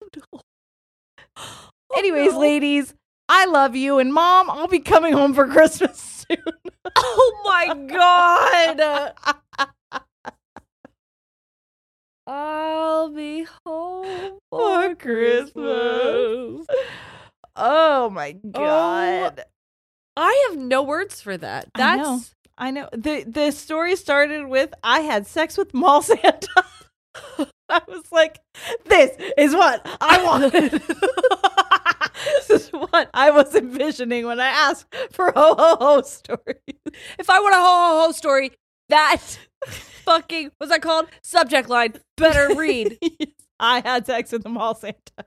Speaker 2: no.
Speaker 1: Anyways,
Speaker 2: no.
Speaker 1: ladies, I love you. And Mom, I'll be coming home for Christmas soon.
Speaker 2: Oh my God. I'll be home
Speaker 1: For
Speaker 2: for
Speaker 1: Christmas.
Speaker 2: Christmas.
Speaker 1: Oh my God.
Speaker 2: I have no words for that.
Speaker 1: I know.
Speaker 2: That's
Speaker 1: I know. The the story started with I had sex with Mall Santa. I was like, this is what I wanted. This is what I was envisioning when I asked for ho ho ho story.
Speaker 2: if I want a ho ho ho story, that fucking what's that called? Subject line. Better read.
Speaker 1: I had sex with the Mall Santa.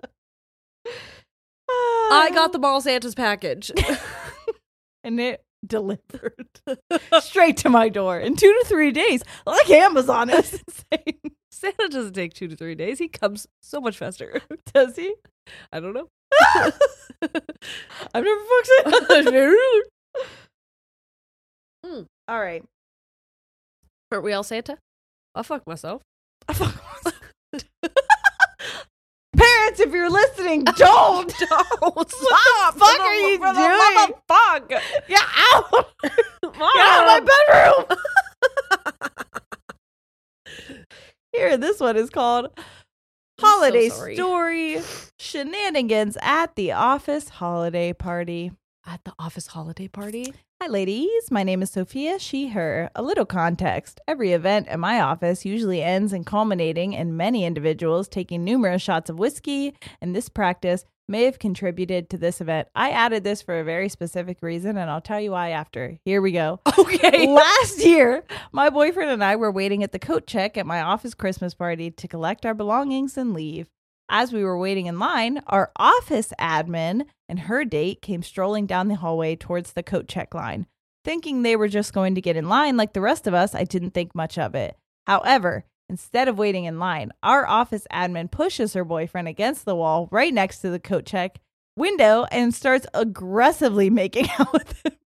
Speaker 2: I got the Mall Santa's package.
Speaker 1: and it delivered straight to my door in two to three days, like Amazon. It's insane.
Speaker 2: Santa doesn't take two to three days. He comes so much faster.
Speaker 1: Does he?
Speaker 2: I don't know.
Speaker 1: I've never fucked it.
Speaker 2: Mm.
Speaker 1: All right.
Speaker 2: Aren't we all Santa? I'll fuck myself.
Speaker 1: Parents, if you're listening, don't.
Speaker 2: Don't
Speaker 1: What
Speaker 2: stop.
Speaker 1: the fuck are you
Speaker 2: For the
Speaker 1: doing?
Speaker 2: love of fuck.
Speaker 1: Get out.
Speaker 2: Mom.
Speaker 1: Get out of my bedroom. Here, this one is called Holiday
Speaker 2: so sorry.
Speaker 1: Story Shenanigans at the Office Holiday Party.
Speaker 2: At the office holiday party.
Speaker 1: Hi, ladies. My name is Sophia, she, her. A little context. Every event at my office usually ends in culminating in many individuals taking numerous shots of whiskey, and this practice may have contributed to this event. I added this for a very specific reason, and I'll tell you why after. Here we go.
Speaker 2: Okay.
Speaker 1: Last year, my boyfriend and I were waiting at the coat check at my office Christmas party to collect our belongings and leave. As we were waiting in line, our office admin and her date came strolling down the hallway towards the coat check line. Thinking they were just going to get in line like the rest of us, I didn't think much of it. However, instead of waiting in line, our office admin pushes her boyfriend against the wall right next to the coat check window and starts aggressively making out with him.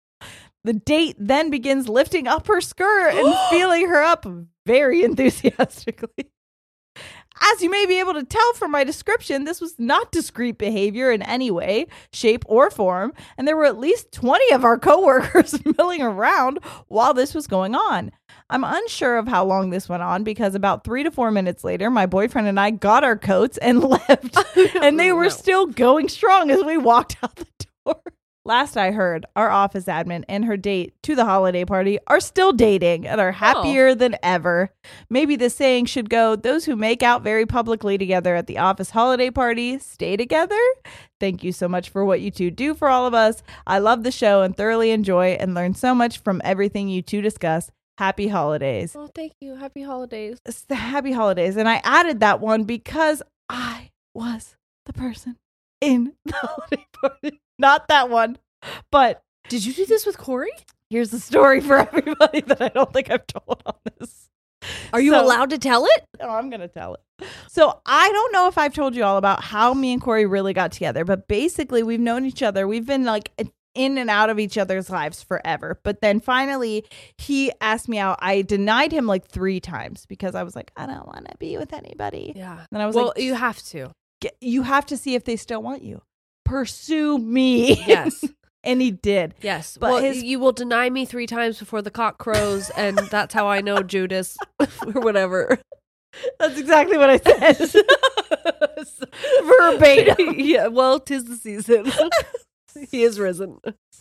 Speaker 1: The date then begins lifting up her skirt and feeling her up very enthusiastically. As you may be able to tell from my description, this was not discreet behavior in any way, shape, or form, and there were at least twenty of our coworkers milling around while this was going on. I'm unsure of how long this went on because about three to four minutes later, my boyfriend and I got our coats and left, and they were
Speaker 2: No.
Speaker 1: still going strong as we walked out the door. Last I heard, our office admin and her date to the holiday party are still dating and are happier than ever. Maybe the saying should go, those who make out very publicly together at the office holiday party stay together. Thank you so much for what you two do for all of us. I love the show and thoroughly enjoy and learn so much from everything you two discuss. Happy holidays.
Speaker 2: Oh, thank you. Happy holidays.
Speaker 1: It's the happy holidays. And I added that one because I was the person in the holiday party. Not that one, but
Speaker 2: Did you do this with Corey?
Speaker 1: here's the story for everybody that I don't think I've told on this.
Speaker 2: Are you
Speaker 1: So-
Speaker 2: allowed to tell it?
Speaker 1: No, I'm going to tell it. So I don't know if I've told you all about how me and Corey really got together, but basically we've known each other. We've been like in and out of each other's lives forever. But then finally he asked me out. I denied him like three times because I was like, I don't want to be with anybody.
Speaker 2: Yeah.
Speaker 1: And I was
Speaker 2: well,
Speaker 1: like,
Speaker 2: you have to.
Speaker 1: "Get- you have to see if they still want you. Pursue me."
Speaker 2: Yes.
Speaker 1: And he did.
Speaker 2: Yes.
Speaker 1: But
Speaker 2: well,
Speaker 1: his-
Speaker 2: you will deny me three times before the cock crows, and that's how I know Judas or whatever.
Speaker 1: That's exactly what I said. Verbatim.
Speaker 2: Yeah. Well, 'tis the season. He is risen.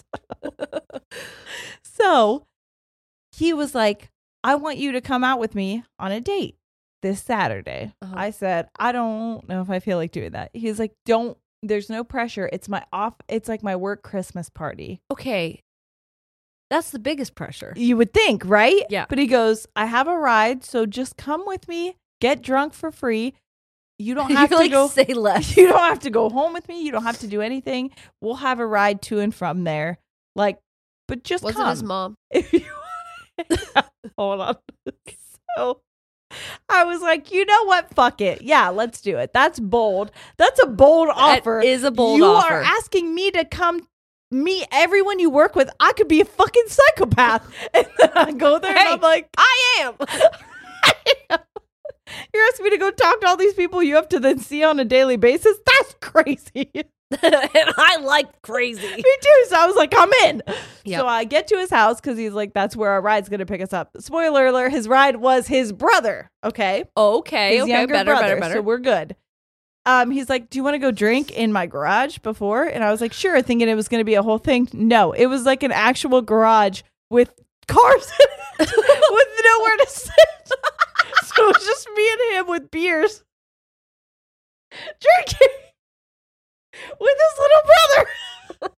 Speaker 1: So he was like, I want you to come out with me on a date this Saturday.
Speaker 2: Uh-huh.
Speaker 1: I said, I don't know if I feel like doing that. He's like, don't, there's no pressure. It's my off, it's like my work Christmas party.
Speaker 2: Okay. That's the biggest pressure.
Speaker 1: You would think, right?
Speaker 2: Yeah.
Speaker 1: But he goes, I have a ride, so just come with me, get drunk for free. You don't have
Speaker 2: you
Speaker 1: to
Speaker 2: like
Speaker 1: go.
Speaker 2: say less.
Speaker 1: You don't have to go home with me. You don't have to do anything. We'll have a ride to and from there. Like, but just
Speaker 2: Was
Speaker 1: come.
Speaker 2: it his mom?
Speaker 1: If you want. Hold on. So I was like, you know what? Fuck it. Yeah, let's do it. That's bold. That's a bold offer.
Speaker 2: It is a bold
Speaker 1: you
Speaker 2: offer.
Speaker 1: are asking me to come meet everyone you work with. I could be a fucking psychopath. And then I go there
Speaker 2: Hey.
Speaker 1: and I'm like,
Speaker 2: I am.
Speaker 1: You're asking me to go talk to all these people you have to then see on a daily basis? That's crazy.
Speaker 2: And I like crazy.
Speaker 1: Me too. So I was like, come in.
Speaker 2: Yep.
Speaker 1: So I get to his house because he's like, that's where our ride's going to pick us up. Spoiler alert, his ride was his brother. Okay.
Speaker 2: Okay.
Speaker 1: His
Speaker 2: okay.
Speaker 1: younger
Speaker 2: Better,
Speaker 1: brother.
Speaker 2: better, better.
Speaker 1: So we're good. Um, he's like, do you want to go drink in my garage before? And I was like, sure, thinking it was going to be a whole thing. No, it was like an actual garage with cars in it with nowhere to sit. So it was just me and him with beers drinking with his little brother.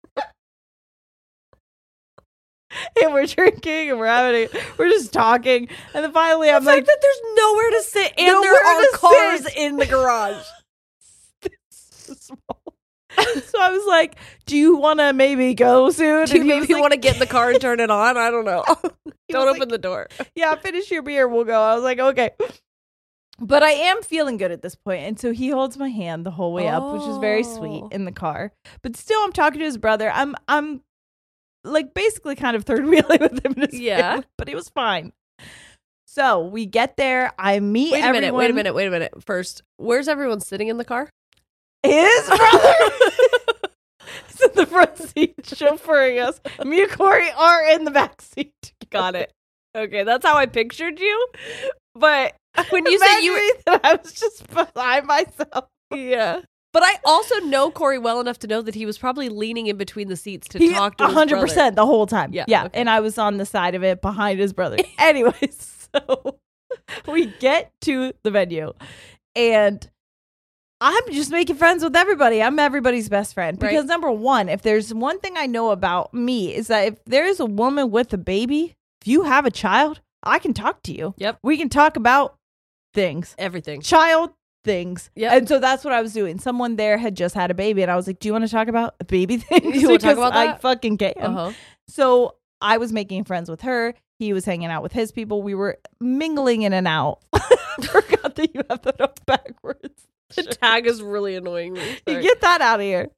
Speaker 1: And we're drinking and we're having a, we're just talking. And then finally I'm
Speaker 2: the
Speaker 1: like,
Speaker 2: fact that there's nowhere to sit and
Speaker 1: Nowhere
Speaker 2: there are
Speaker 1: to
Speaker 2: cars
Speaker 1: sit.
Speaker 2: in the garage.
Speaker 1: small. So I was like, do you want to maybe go soon?
Speaker 2: Do you
Speaker 1: And he was
Speaker 2: maybe
Speaker 1: like,
Speaker 2: want to get in the car and turn it on? I don't know. Don't
Speaker 1: was
Speaker 2: open
Speaker 1: like-
Speaker 2: the door.
Speaker 1: yeah, finish your beer. We'll go. I was like, okay. But I am feeling good at this point. And so he holds my hand the whole way up, which is very sweet
Speaker 2: Oh.
Speaker 1: in the car. But still, I'm talking to his brother. I'm, I'm like basically kind of third wheeling with him in his
Speaker 2: Yeah.
Speaker 1: family, but he was fine. So we get there. I meet
Speaker 2: Wait a
Speaker 1: everyone.
Speaker 2: minute. Wait a minute. Wait a minute. First, where's everyone sitting in the car?
Speaker 1: His brother is in the front seat chauffeuring us. Me and Corey are in the back seat.
Speaker 2: Got it. Okay, that's how I pictured you. But when you said you,
Speaker 1: Imagine that I was just behind myself.
Speaker 2: yeah. But I also know Corey well enough to know that he was probably leaning in between the seats to
Speaker 1: He
Speaker 2: talk to his
Speaker 1: hundred
Speaker 2: brother.
Speaker 1: percent the whole time.
Speaker 2: Yeah,
Speaker 1: yeah.
Speaker 2: okay.
Speaker 1: And I was on the side of it behind his brother. Anyways, so we get to the venue, and I'm just making friends with everybody. I'm everybody's best friend.
Speaker 2: Right.
Speaker 1: Because number one, if there's one thing I know about me is that if there's a woman with a baby, if you have a child, I can talk to you.
Speaker 2: Yep.
Speaker 1: We can talk about things.
Speaker 2: Everything.
Speaker 1: Child things.
Speaker 2: Yep.
Speaker 1: And so that's what I was doing. Someone there had just had a baby, and I was like, do you want to talk about baby things?
Speaker 2: You wanna talk
Speaker 1: Because
Speaker 2: about
Speaker 1: I
Speaker 2: that?
Speaker 1: fucking can.
Speaker 2: Uh-huh.
Speaker 1: So I was making friends with her. He was hanging out with his people. We were mingling in and out. Forgot that you have that up backwards.
Speaker 2: The tag is really annoying me.
Speaker 1: You
Speaker 2: Sorry.
Speaker 1: get that out of here.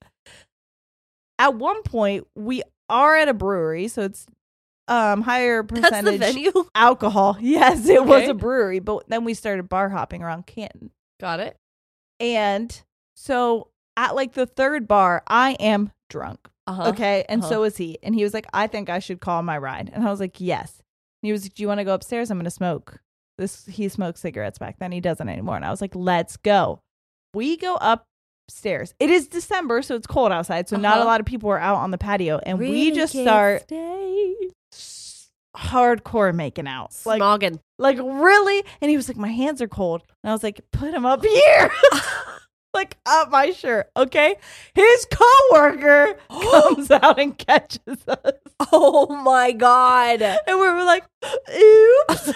Speaker 1: At one point, we are at a brewery, so it's um higher
Speaker 2: That's
Speaker 1: percentage
Speaker 2: the venue.
Speaker 1: alcohol. Yes, it was
Speaker 2: Okay.
Speaker 1: a brewery, but then we started bar hopping around Canton.
Speaker 2: Got it.
Speaker 1: And so at like the third bar, I am drunk.
Speaker 2: Uh-huh.
Speaker 1: Okay. And
Speaker 2: Uh-huh.
Speaker 1: so is he. And he was like, I think I should call my ride. And I was like, yes. And he was like, do you want to go upstairs? I'm going to smoke. This, he smoked cigarettes back then. He doesn't anymore. And I was like, let's go. We go upstairs. It is December, so it's cold outside. So not a
Speaker 2: Uh-huh.
Speaker 1: lot of people are out on the patio. And we
Speaker 2: Really
Speaker 1: just
Speaker 2: can't
Speaker 1: start
Speaker 2: stay.
Speaker 1: hardcore making out. Like,
Speaker 2: Smogging.
Speaker 1: like really? And he was like, my hands are cold. And I was like, put them up here. Like up my shirt. Okay. His coworker comes out and catches us.
Speaker 2: Oh my God.
Speaker 1: And we were like, oops.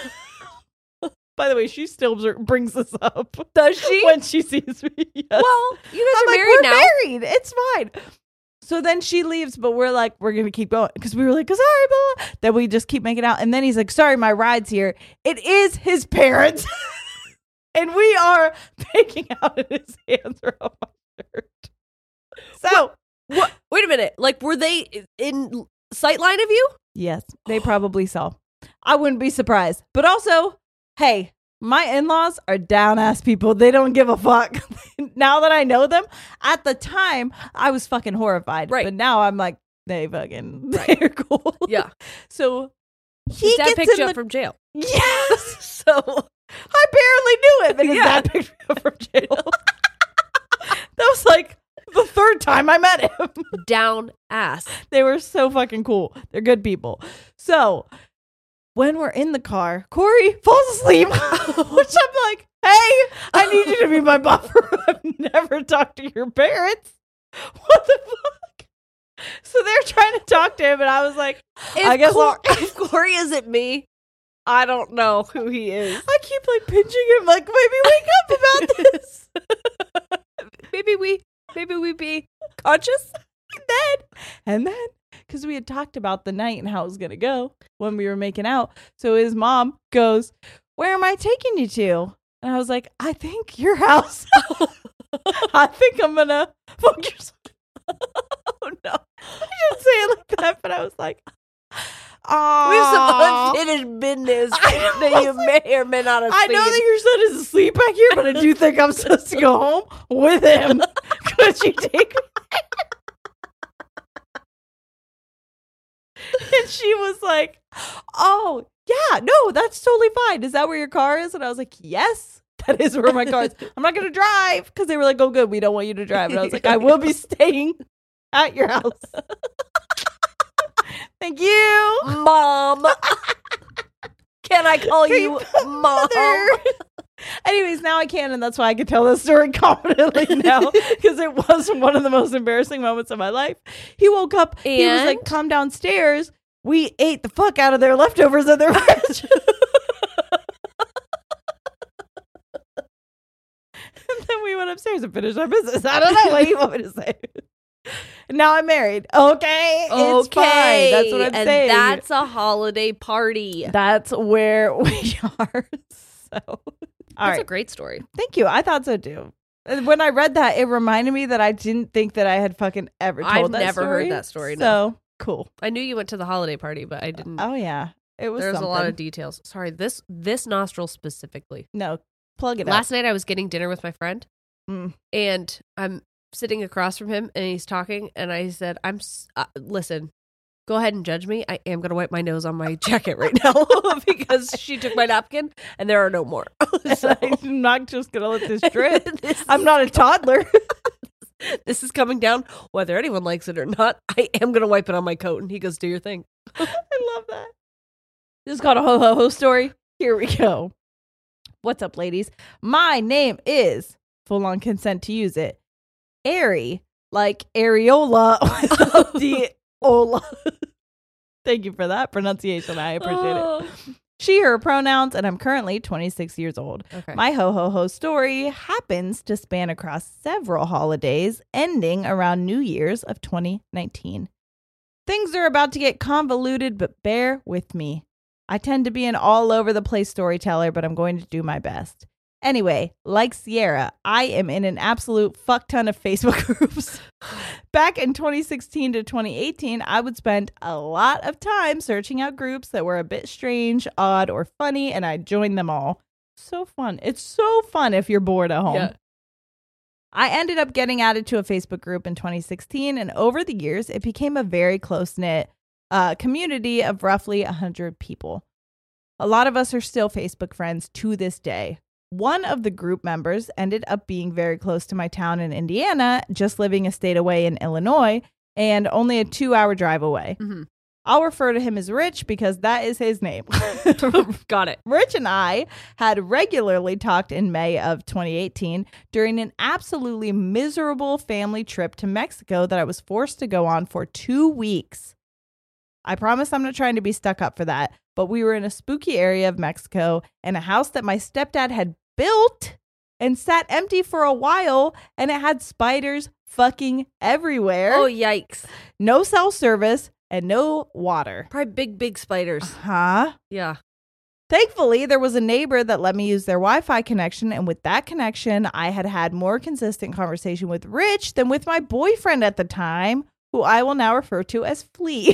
Speaker 1: By the way, she still br- brings this up.
Speaker 2: Does she?
Speaker 1: When she sees me. Yes.
Speaker 2: Well, you guys
Speaker 1: I'm
Speaker 2: are
Speaker 1: like,
Speaker 2: married
Speaker 1: we're
Speaker 2: now.
Speaker 1: married. It's fine. So then she leaves, but we're like, we're going to keep going. Because we were like, sorry, blah, blah. Then we just keep making out. And then he's like, sorry, my ride's here. It is his parents. And we are making out and his hands are on my shirt. So,
Speaker 2: What? Wait a minute. Like, were they in sight line of you?
Speaker 1: yes, they probably saw. I wouldn't be surprised. But also, hey, my in-laws are down-ass people. They don't give a fuck. Now that I know them, at the time, I was fucking horrified.
Speaker 2: Right.
Speaker 1: But now I'm like, they fucking, they're cool.
Speaker 2: Yeah.
Speaker 1: So he
Speaker 2: His dad
Speaker 1: gets
Speaker 2: picked
Speaker 1: in
Speaker 2: you
Speaker 1: the,
Speaker 2: up from jail.
Speaker 1: yes.
Speaker 2: So
Speaker 1: I barely knew him, and his
Speaker 2: Yeah.
Speaker 1: dad picked me up from jail. That was like the third time I met him.
Speaker 2: down ass.
Speaker 1: They were so fucking cool. They're good people. So when we're in the car, Corey falls asleep, which I'm like, hey, I need you to be my buffer. I've never talked to your parents. What the fuck? So they're trying to talk to him, and I was like,
Speaker 2: If,
Speaker 1: I guess
Speaker 2: Cor-
Speaker 1: I'll-
Speaker 2: if Corey isn't me, I don't know who he is.
Speaker 1: I keep like pinching him, like, maybe wake up about this.
Speaker 2: Maybe we, maybe we be conscious.
Speaker 1: And then, and then, because we had talked about the night and how it was going to go when we were making out. So his mom goes, where am I taking you to? And I was like, I think your house. I think I'm going to fuck yourself. Oh, no. I didn't say it like that, but I was like, Aww.
Speaker 2: We have some unfinished business that you may or may not have
Speaker 1: I
Speaker 2: seen.
Speaker 1: know that your son is asleep back here, but I do think I'm supposed to go home with him. Could you take me? And she was like, oh, yeah, no, that's totally fine. Is that where your car is? And I was like, yes, that is where my car is. I'm not going to drive because they were like, oh, good, we don't want you to drive. And I was like, I will be staying at your house. Thank you.
Speaker 2: Mom. Can I call you Mom?
Speaker 1: Mother. Anyways, now I can, and that's why I can tell this story confidently now, because it was one of the most embarrassing moments of my life. He woke up, and? He was like, come downstairs. We ate the fuck out of their leftovers in their fridge. And then we went upstairs and finished our business. I don't know what you want me to say. And now I'm married. Okay, it's
Speaker 2: okay.
Speaker 1: fine. That's what I'm
Speaker 2: and
Speaker 1: saying.
Speaker 2: That's a holiday party.
Speaker 1: That's where we are. So, all
Speaker 2: That's
Speaker 1: right.
Speaker 2: a great story.
Speaker 1: Thank you. I thought so too. And when I read that, it reminded me that I didn't think that I had fucking ever told
Speaker 2: I've
Speaker 1: that
Speaker 2: never
Speaker 1: story.
Speaker 2: heard that story, no.
Speaker 1: So cool.
Speaker 2: I knew you went to the holiday party, but I didn't.
Speaker 1: Oh yeah, it was.
Speaker 2: There's
Speaker 1: something.
Speaker 2: a lot of details. Sorry, this this nostril specifically.
Speaker 1: No, plug it up.
Speaker 2: Last night I was getting dinner with my friend,
Speaker 1: Mm.
Speaker 2: and I'm sitting across from him, and he's talking, and I said, "I'm s- uh, listen." Go ahead and judge me. I am going to wipe my nose on my jacket right now because she took my napkin and there are no more. So,
Speaker 1: I'm not just gonna let this drip.
Speaker 2: this,
Speaker 1: I'm not a toddler.
Speaker 2: this is coming down whether anyone likes it or not. I am going to wipe it on my coat. And he goes, do your thing.
Speaker 1: I love that. This is called a ho ho ho story. Here we go. What's up, ladies? My name is, full on consent to use it, Ari, like areola without the ola. Thank you for that pronunciation. I appreciate
Speaker 2: Oh.
Speaker 1: it. She, her pronouns, and I'm currently twenty-six years old.
Speaker 2: Okay.
Speaker 1: My ho ho ho story happens to span across several holidays, ending around New Year's of twenty nineteen. Things are about to get convoluted, but bear with me. I tend to be an all over the place storyteller, but I'm going to do my best. Anyway, like Sierra, I am in an absolute fuck ton of Facebook groups. Back in twenty sixteen to twenty eighteen, I would spend a lot of time searching out groups that were a bit strange, odd, or funny, and I'd join them all. So fun. It's so fun if you're bored at home.
Speaker 2: Yeah.
Speaker 1: I ended up getting added to a Facebook group in twenty sixteen, and over the years, it became a very close-knit uh, community of roughly one hundred people. A lot of us are still Facebook friends to this day. One of the group members ended up being very close to my town in Indiana, just living a state away in Illinois, and only a two-hour drive away.
Speaker 2: Mm-hmm.
Speaker 1: I'll refer to him as Rich because that is his name.
Speaker 2: Got it.
Speaker 1: Rich and I had regularly talked in May of twenty eighteen during an absolutely miserable family trip to Mexico that I was forced to go on for two weeks. I promise I'm not trying to be stuck up for that, but we were in a spooky area of Mexico in a house that my stepdad had built and sat empty for a while, and it had spiders fucking everywhere.
Speaker 2: Oh, yikes.
Speaker 1: No cell service and no water.
Speaker 2: Probably big, big spiders.
Speaker 1: Huh?
Speaker 2: Yeah.
Speaker 1: Thankfully, there was a neighbor that let me use their Wi-Fi connection, and with that connection, I had had more consistent conversation with Rich than with my boyfriend at the time, who I will now refer to as Flea.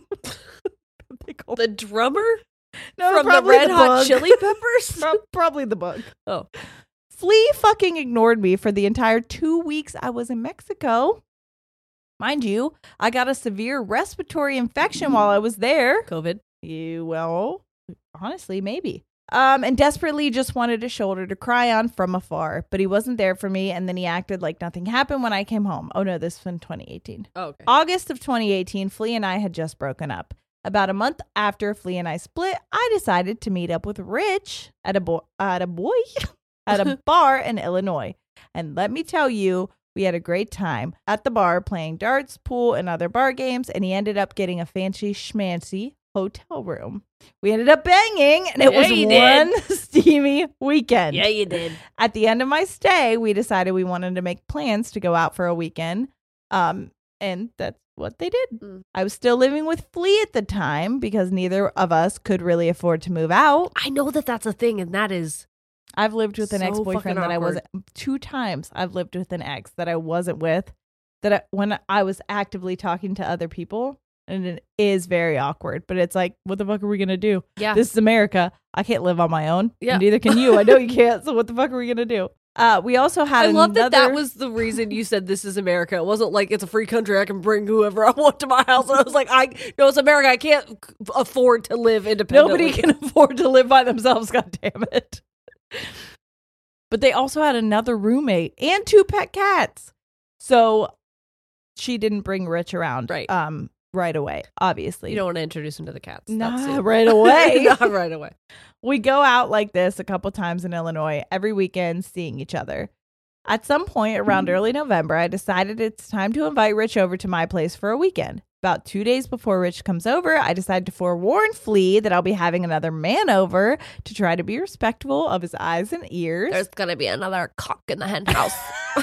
Speaker 2: The drummer?
Speaker 1: No,
Speaker 2: From the
Speaker 1: probably
Speaker 2: Red Hot
Speaker 1: bug.
Speaker 2: Chili Peppers?
Speaker 1: Pro- probably the bug.
Speaker 2: Oh.
Speaker 1: Flea fucking ignored me for the entire two weeks I was in Mexico. Mind you, I got a severe respiratory infection while I was there.
Speaker 2: COVID.
Speaker 1: You, well, honestly, maybe. Um, and desperately just wanted a shoulder to cry on from afar, but he wasn't there for me, and then he acted like nothing happened when I came home. Oh no, this was in twenty eighteen.
Speaker 2: Oh, okay.
Speaker 1: August of twenty eighteen, Flea and I had just broken up. About a month after Flea and I split, I decided to meet up with Rich at a bo- at a boy at a bar in Illinois. And let me tell you, we had a great time at the bar playing darts, pool, and other bar games, and he ended up getting a fancy schmancy hotel room. We ended up banging, and it
Speaker 2: Yeah,
Speaker 1: was
Speaker 2: you
Speaker 1: one
Speaker 2: did.
Speaker 1: steamy weekend.
Speaker 2: Yeah, you did.
Speaker 1: At the end of my stay, we decided we wanted to make plans to go out for a weekend. Um, and that's what they did.
Speaker 2: Mm.
Speaker 1: I was still living with Flea at the time because neither of us could really afford to move out.
Speaker 2: I know that that's a thing, and that is
Speaker 1: I've lived with an
Speaker 2: So
Speaker 1: ex-boyfriend
Speaker 2: fucking
Speaker 1: that I
Speaker 2: awkward.
Speaker 1: wasn't, two times I've lived with an ex that I wasn't with, that I, when I was actively talking to other people, And it is very awkward, but it's like, what the fuck are we going to do?
Speaker 2: Yeah.
Speaker 1: This is America. I can't live on my own.
Speaker 2: Yeah.
Speaker 1: And neither can you. I know you can't. So what the fuck are we going to do? Uh, we also had
Speaker 2: I love
Speaker 1: another...
Speaker 2: that that was the reason you said this is America. It wasn't like it's a free country. I can bring whoever I want to my house. And I was like, I no, it's America. I can't afford to live independently.
Speaker 1: Nobody can afford to live by themselves. God damn it. But they also had another roommate and two pet cats. So she didn't bring Rich around
Speaker 2: Right.
Speaker 1: um, right away, obviously.
Speaker 2: You don't want to introduce him to the cats. That's
Speaker 1: Not
Speaker 2: it.
Speaker 1: right away.
Speaker 2: Not right away.
Speaker 1: We go out like this a couple times in Illinois every weekend, seeing each other. At some point around early November, I decided it's time to invite Rich over to my place for a weekend. About two days before Rich comes over, I decide to forewarn Flea that I'll be having another man over to try to be respectful of his eyes and ears.
Speaker 2: There's going to be another cock in the hen house.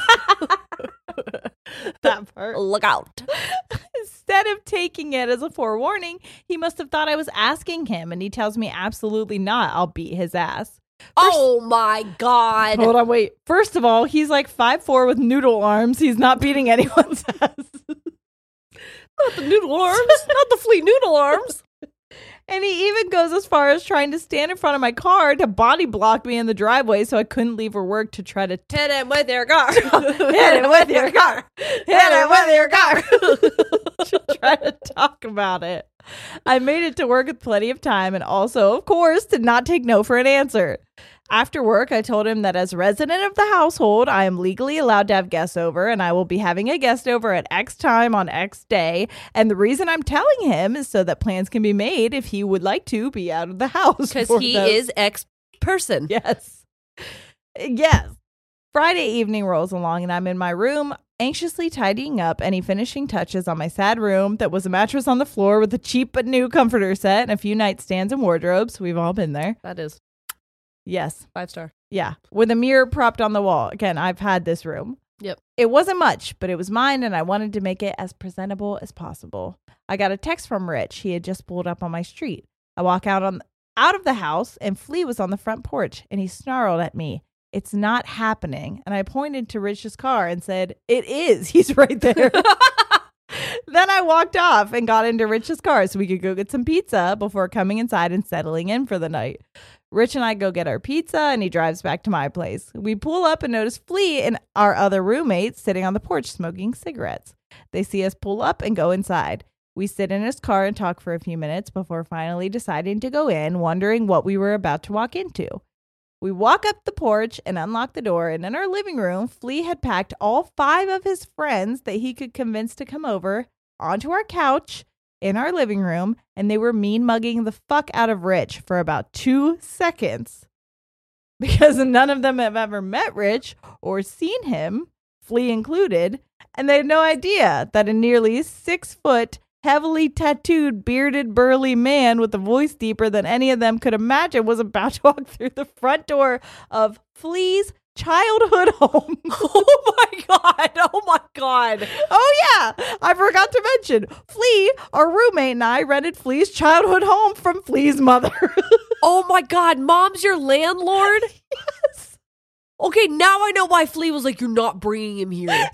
Speaker 1: That part.
Speaker 2: Look out.
Speaker 1: Instead of taking it as a forewarning, he must have thought I was asking him, and he tells me absolutely not. I'll beat his ass.
Speaker 2: Oh my God.
Speaker 1: Hold on, wait. First of all, he's like five foot four with noodle arms. He's not beating anyone's ass.
Speaker 2: Not the noodle arms. Not the flea noodle arms.
Speaker 1: And he even goes as far as trying to stand in front of my car to body block me in the driveway so I couldn't leave for work to try to t-
Speaker 2: Hit him with your car.
Speaker 1: hit it with your car. Hit it with your car. to try to talk about it. I made it to work with plenty of time and also, of course, did not take no for an answer. After work, I told him that as resident of the household, I am legally allowed to have guests over, and I will be having a guest over at X time on X day. And the reason I'm telling him is so that plans can be made if he would like to be out of the house.
Speaker 2: Because
Speaker 1: for
Speaker 2: he
Speaker 1: those-
Speaker 2: is X person.
Speaker 1: Yes. Yes. Friday evening rolls along, and I'm in my room, anxiously tidying up any finishing touches on my sad room that was a mattress on the floor with a cheap but new comforter set and a few nightstands and wardrobes. We've all been there.
Speaker 2: That is
Speaker 1: Yes.
Speaker 2: five star.
Speaker 1: Yeah. With a mirror propped on the wall. Again, I've had this room.
Speaker 2: Yep.
Speaker 1: It wasn't much, but it was mine, and I wanted to make it as presentable as possible. I got a text from Rich. He had just pulled up on my street. I walk out on out of the house, and Flea was on the front porch, and he snarled at me. It's not happening. And I pointed to Rich's car and said, it is. He's right there. Then I walked off and got into Rich's car so we could go get some pizza before coming inside and settling in for the night. Rich and I go get our pizza, and he drives back to my place. We pull up and notice Flea and our other roommates sitting on the porch smoking cigarettes. They see us pull up and go inside. We sit in his car and talk for a few minutes before finally deciding to go in, wondering what we were about to walk into. We walk up the porch and unlock the door, and in our living room, Flea had packed all five of his friends that he could convince to come over onto our couch in our living room, and they were mean mugging the fuck out of Rich for about two seconds. Because none of them have ever met Rich or seen him, Flea included, and they had no idea that a nearly six foot, heavily tattooed, bearded, burly man with a voice deeper than any of them could imagine was about to walk through the front door of Flea's childhood home.
Speaker 2: Oh my God. Oh my God.
Speaker 1: Oh yeah, I forgot to mention, Flea, our roommate, and I rented Flea's childhood home from Flea's mother.
Speaker 2: Oh my God. Mom's your landlord?
Speaker 1: Yes.
Speaker 2: Okay, now I know why Flea was like, you're not bringing him here.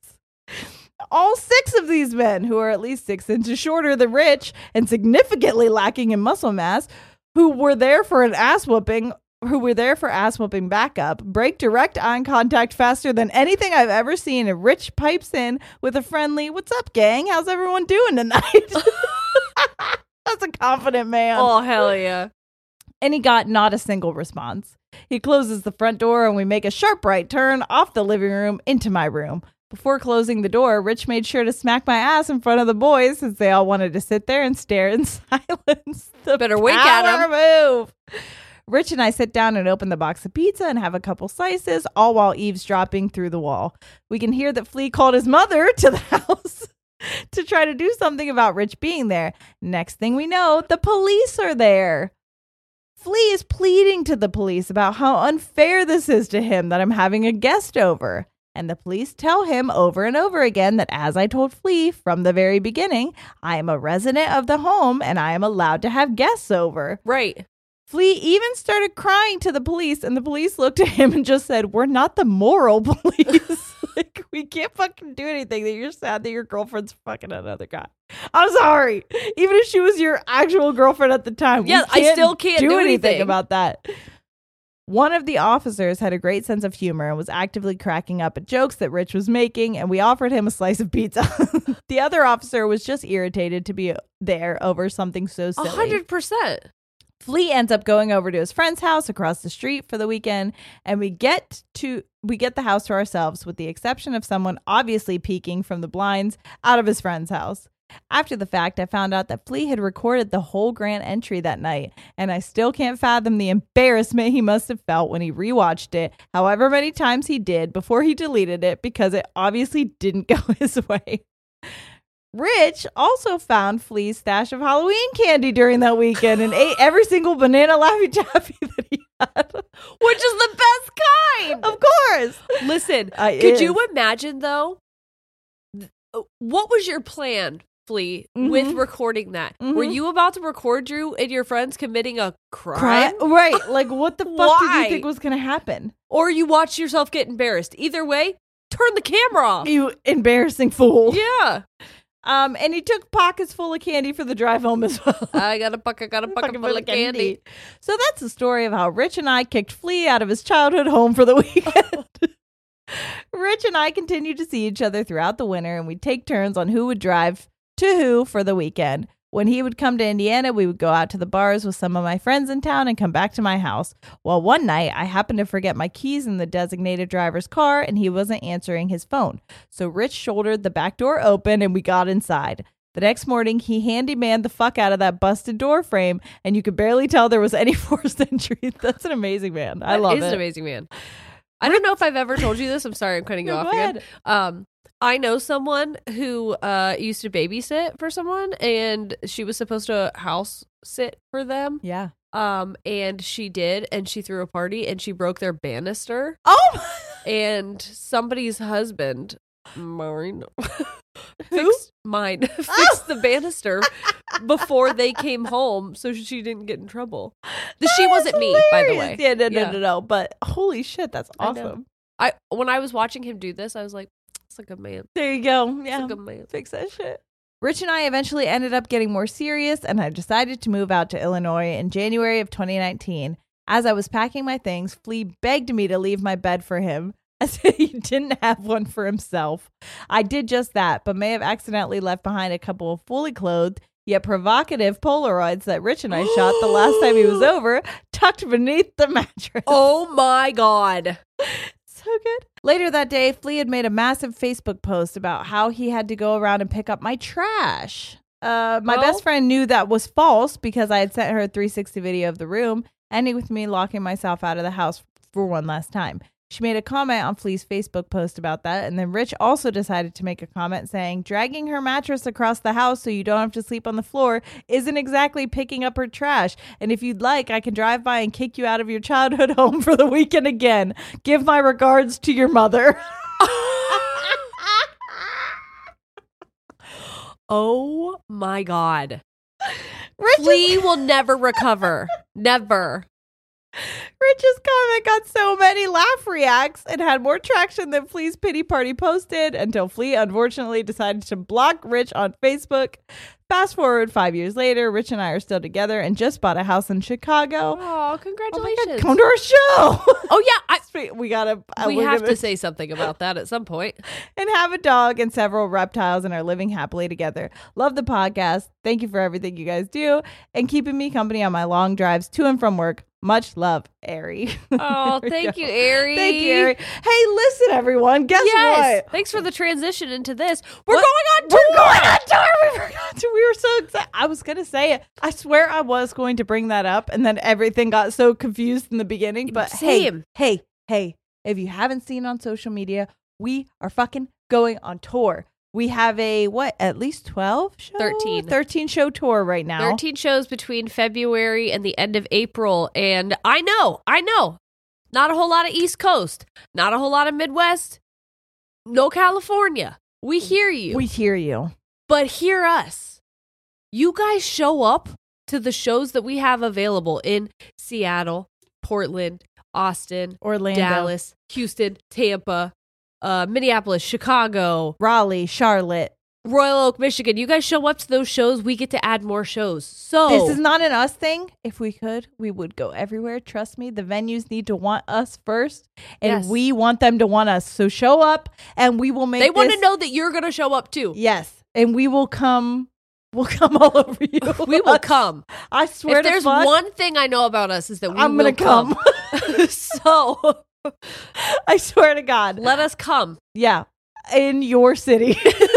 Speaker 1: All six of these men, who are at least six inches shorter than Rich and significantly lacking in muscle mass, who were there for an ass whooping, who were there for ass whooping backup, break direct eye contact faster than anything I've ever seen. And Rich pipes in with a friendly, "What's up, gang? How's everyone doing tonight?" That's a confident man.
Speaker 2: Oh, hell yeah.
Speaker 1: And he got not a single response. He closes the front door, and we make a sharp right turn off the living room into my room. Before closing the door, Rich made sure to smack my ass in front of the boys since they all wanted to sit there and stare in silence. The
Speaker 2: Better wink at
Speaker 1: power
Speaker 2: 'em.
Speaker 1: move. Rich and I sit down and open the box of pizza and have a couple slices, all while eavesdropping through the wall. We can hear that Flea called his mother to the house to try to do something about Rich being there. Next thing we know, the police are there. Flea is pleading to the police about how unfair this is to him that I'm having a guest over. And the police tell him over and over again that, as I told Flea from the very beginning, I am a resident of the home and I am allowed to have guests over.
Speaker 2: Right.
Speaker 1: Flea even started crying to the police, and the police looked at him and just said, "We're not the moral police." Like, we can't fucking do anything that you're sad that your girlfriend's fucking another guy. I'm sorry. Even if she was your actual girlfriend at the time.
Speaker 2: Yeah,
Speaker 1: we
Speaker 2: I still can't do anything.
Speaker 1: about that. One of the officers had a great sense of humor and was actively cracking up at jokes that Rich was making, and we offered him a slice of pizza. The other officer was just irritated to be there over something so silly.
Speaker 2: A hundred percent.
Speaker 1: Flea ends up going over to his friend's house across the street for the weekend, and we get to we get the house to ourselves, with the exception of someone obviously peeking from the blinds out of his friend's house. After the fact, I found out that Flea had recorded the whole grand entry that night, and I still can't fathom the embarrassment he must have felt when he rewatched it, however many times he did, before he deleted it, because it obviously didn't go his way. Rich also found Flea's stash of Halloween candy during that weekend and ate every single banana Laffy Taffy that he had.
Speaker 2: Which is the best kind.
Speaker 1: Of course.
Speaker 2: Listen,
Speaker 1: Uh,
Speaker 2: could
Speaker 1: is.
Speaker 2: you imagine, though, th- what was your plan, Flea,
Speaker 1: Mhm.
Speaker 2: with recording that?
Speaker 1: Mhm.
Speaker 2: Were you about to record Drew and your friends committing a
Speaker 1: Cry-
Speaker 2: crime?
Speaker 1: Right. Like, what the fuck did
Speaker 2: Why?
Speaker 1: you think was going to happen?
Speaker 2: Or you watch yourself get embarrassed? Either way, turn the camera off.
Speaker 1: You embarrassing fool.
Speaker 2: Yeah.
Speaker 1: Um, and he took pockets full of candy for the drive home as well.
Speaker 2: I got a bucket, got a bucket full of candy.
Speaker 1: So that's the story of how Rich and I kicked Flea out of his childhood home for the weekend. Rich and I continued to see each other throughout the winter, and we'd take turns on who would drive to who for the weekend. When he would come to Indiana, we would go out to the bars with some of my friends in town and come back to my house. Well, one night, I happened to forget my keys in the designated driver's car, and he wasn't answering his phone. So Rich shouldered the back door open, and we got inside. The next morning, he handymaned the fuck out of that busted door frame, and you could barely tell there was any forced entry. That's an amazing man. I
Speaker 2: That
Speaker 1: love
Speaker 2: is
Speaker 1: it.
Speaker 2: an amazing man. I don't know if I've ever told you this. I'm sorry, I'm cutting you
Speaker 1: No,
Speaker 2: off
Speaker 1: go
Speaker 2: again.
Speaker 1: ahead.
Speaker 2: Um, I know someone who uh, used to babysit for someone, and she was supposed to house sit for them.
Speaker 1: Yeah.
Speaker 2: Um, and she did, and she threw a party, and she broke their banister.
Speaker 1: Oh,
Speaker 2: And somebody's husband, mine,
Speaker 1: Who?
Speaker 2: fixed mine, fixed the banister before they came home, so she didn't get in trouble. The she wasn't me, by the way.
Speaker 1: Yeah, no, no,
Speaker 2: Yeah.
Speaker 1: no, no. But holy shit, that's
Speaker 2: I know.
Speaker 1: awesome.
Speaker 2: I when I was watching him do this, I was like, "It's a good man.
Speaker 1: There you go.
Speaker 2: It's
Speaker 1: Yeah.
Speaker 2: a good man."
Speaker 1: Fix that shit. Rich and I eventually ended up getting more serious, and I decided to move out to Illinois in January of twenty nineteen. As I was packing my things, Flea begged me to leave my bed for him, as he didn't have one for himself. I did just that, but may have accidentally left behind a couple of fully clothed, yet provocative Polaroids that Rich and I shot the last time he was over, tucked beneath the mattress.
Speaker 2: Oh my god!
Speaker 1: So good. Later that day, Flea had made a massive Facebook post about how he had to go around and pick up my trash. Uh, my
Speaker 2: Oh.
Speaker 1: best friend knew that was false because I had sent her a three sixty video of the room, ending with me locking myself out of the house for one last time. She made a comment on Flea's Facebook post about that, and then Rich also decided to make a comment saying, dragging her mattress across the house so you don't have to sleep on the floor isn't exactly picking up her trash. And if you'd like, I can drive by and kick you out of your childhood home for the weekend again. Give my regards to your mother.
Speaker 2: Oh my god!
Speaker 1: Rich's,
Speaker 2: Flea will never recover. Never.
Speaker 1: Rich's comment got so many laugh reacts and had more traction than Flea's pity party posted until Flea unfortunately decided to block Rich on Facebook. Fast forward five years later, Rich and I are still together and just bought a house in Chicago.
Speaker 2: Oh,
Speaker 1: Oh my
Speaker 2: congratulations!
Speaker 1: God, come to our show.
Speaker 2: Oh yeah, I,
Speaker 1: Sweet. We gotta. uh,
Speaker 2: we
Speaker 1: we're
Speaker 2: have
Speaker 1: gonna-
Speaker 2: to say something about that at some point.
Speaker 1: and have a dog and several reptiles and are living happily together. Love the podcast. Thank you for everything you guys do and keeping me company on my long drives to and from work. Much love, Ari.
Speaker 2: Oh,
Speaker 1: There we
Speaker 2: thank
Speaker 1: go.
Speaker 2: you, Ari.
Speaker 1: Thank you, Ari. Hey, listen, everyone. Guess
Speaker 2: Yes.
Speaker 1: what?
Speaker 2: Thanks for the transition into this. We're
Speaker 1: What?
Speaker 2: going on tour.
Speaker 1: We're going on tour. We forgot to. We were so excited. I was gonna say it. I swear I was going to bring that up, and then everything got so confused in the beginning. But
Speaker 2: Same.
Speaker 1: hey, hey, hey! If you haven't seen on social media, we are fucking going on tour. We have a what? At least twelve show,
Speaker 2: thirteen.
Speaker 1: thirteen show tour right now.
Speaker 2: thirteen shows between February and the end of April. And I know, I know, not a whole lot of East Coast, not a whole lot of Midwest, no California. We hear you,
Speaker 1: We hear you.
Speaker 2: but hear us. You guys show up to the shows that we have available in Seattle, Portland, Austin,
Speaker 1: Orlando.
Speaker 2: Dallas, Houston, Tampa, uh, Minneapolis, Chicago,
Speaker 1: Raleigh, Charlotte.
Speaker 2: Royal Oak, Michigan. You guys show up to those shows, we get to add more shows. So
Speaker 1: This is not an us thing. If we could, we would go everywhere. Trust me, the venues need to want us first, and
Speaker 2: Yes.
Speaker 1: we want them to want us. So show up, and we will make
Speaker 2: they want to
Speaker 1: this-
Speaker 2: know that you're going to show up too.
Speaker 1: Yes, and we will come. We'll come all over you.
Speaker 2: We will come.
Speaker 1: I swear
Speaker 2: If
Speaker 1: to
Speaker 2: there's
Speaker 1: fuck,
Speaker 2: one thing I know about us is that we
Speaker 1: I'm
Speaker 2: will
Speaker 1: gonna come.
Speaker 2: So
Speaker 1: I swear to God.
Speaker 2: let us come.
Speaker 1: Yeah, in your city.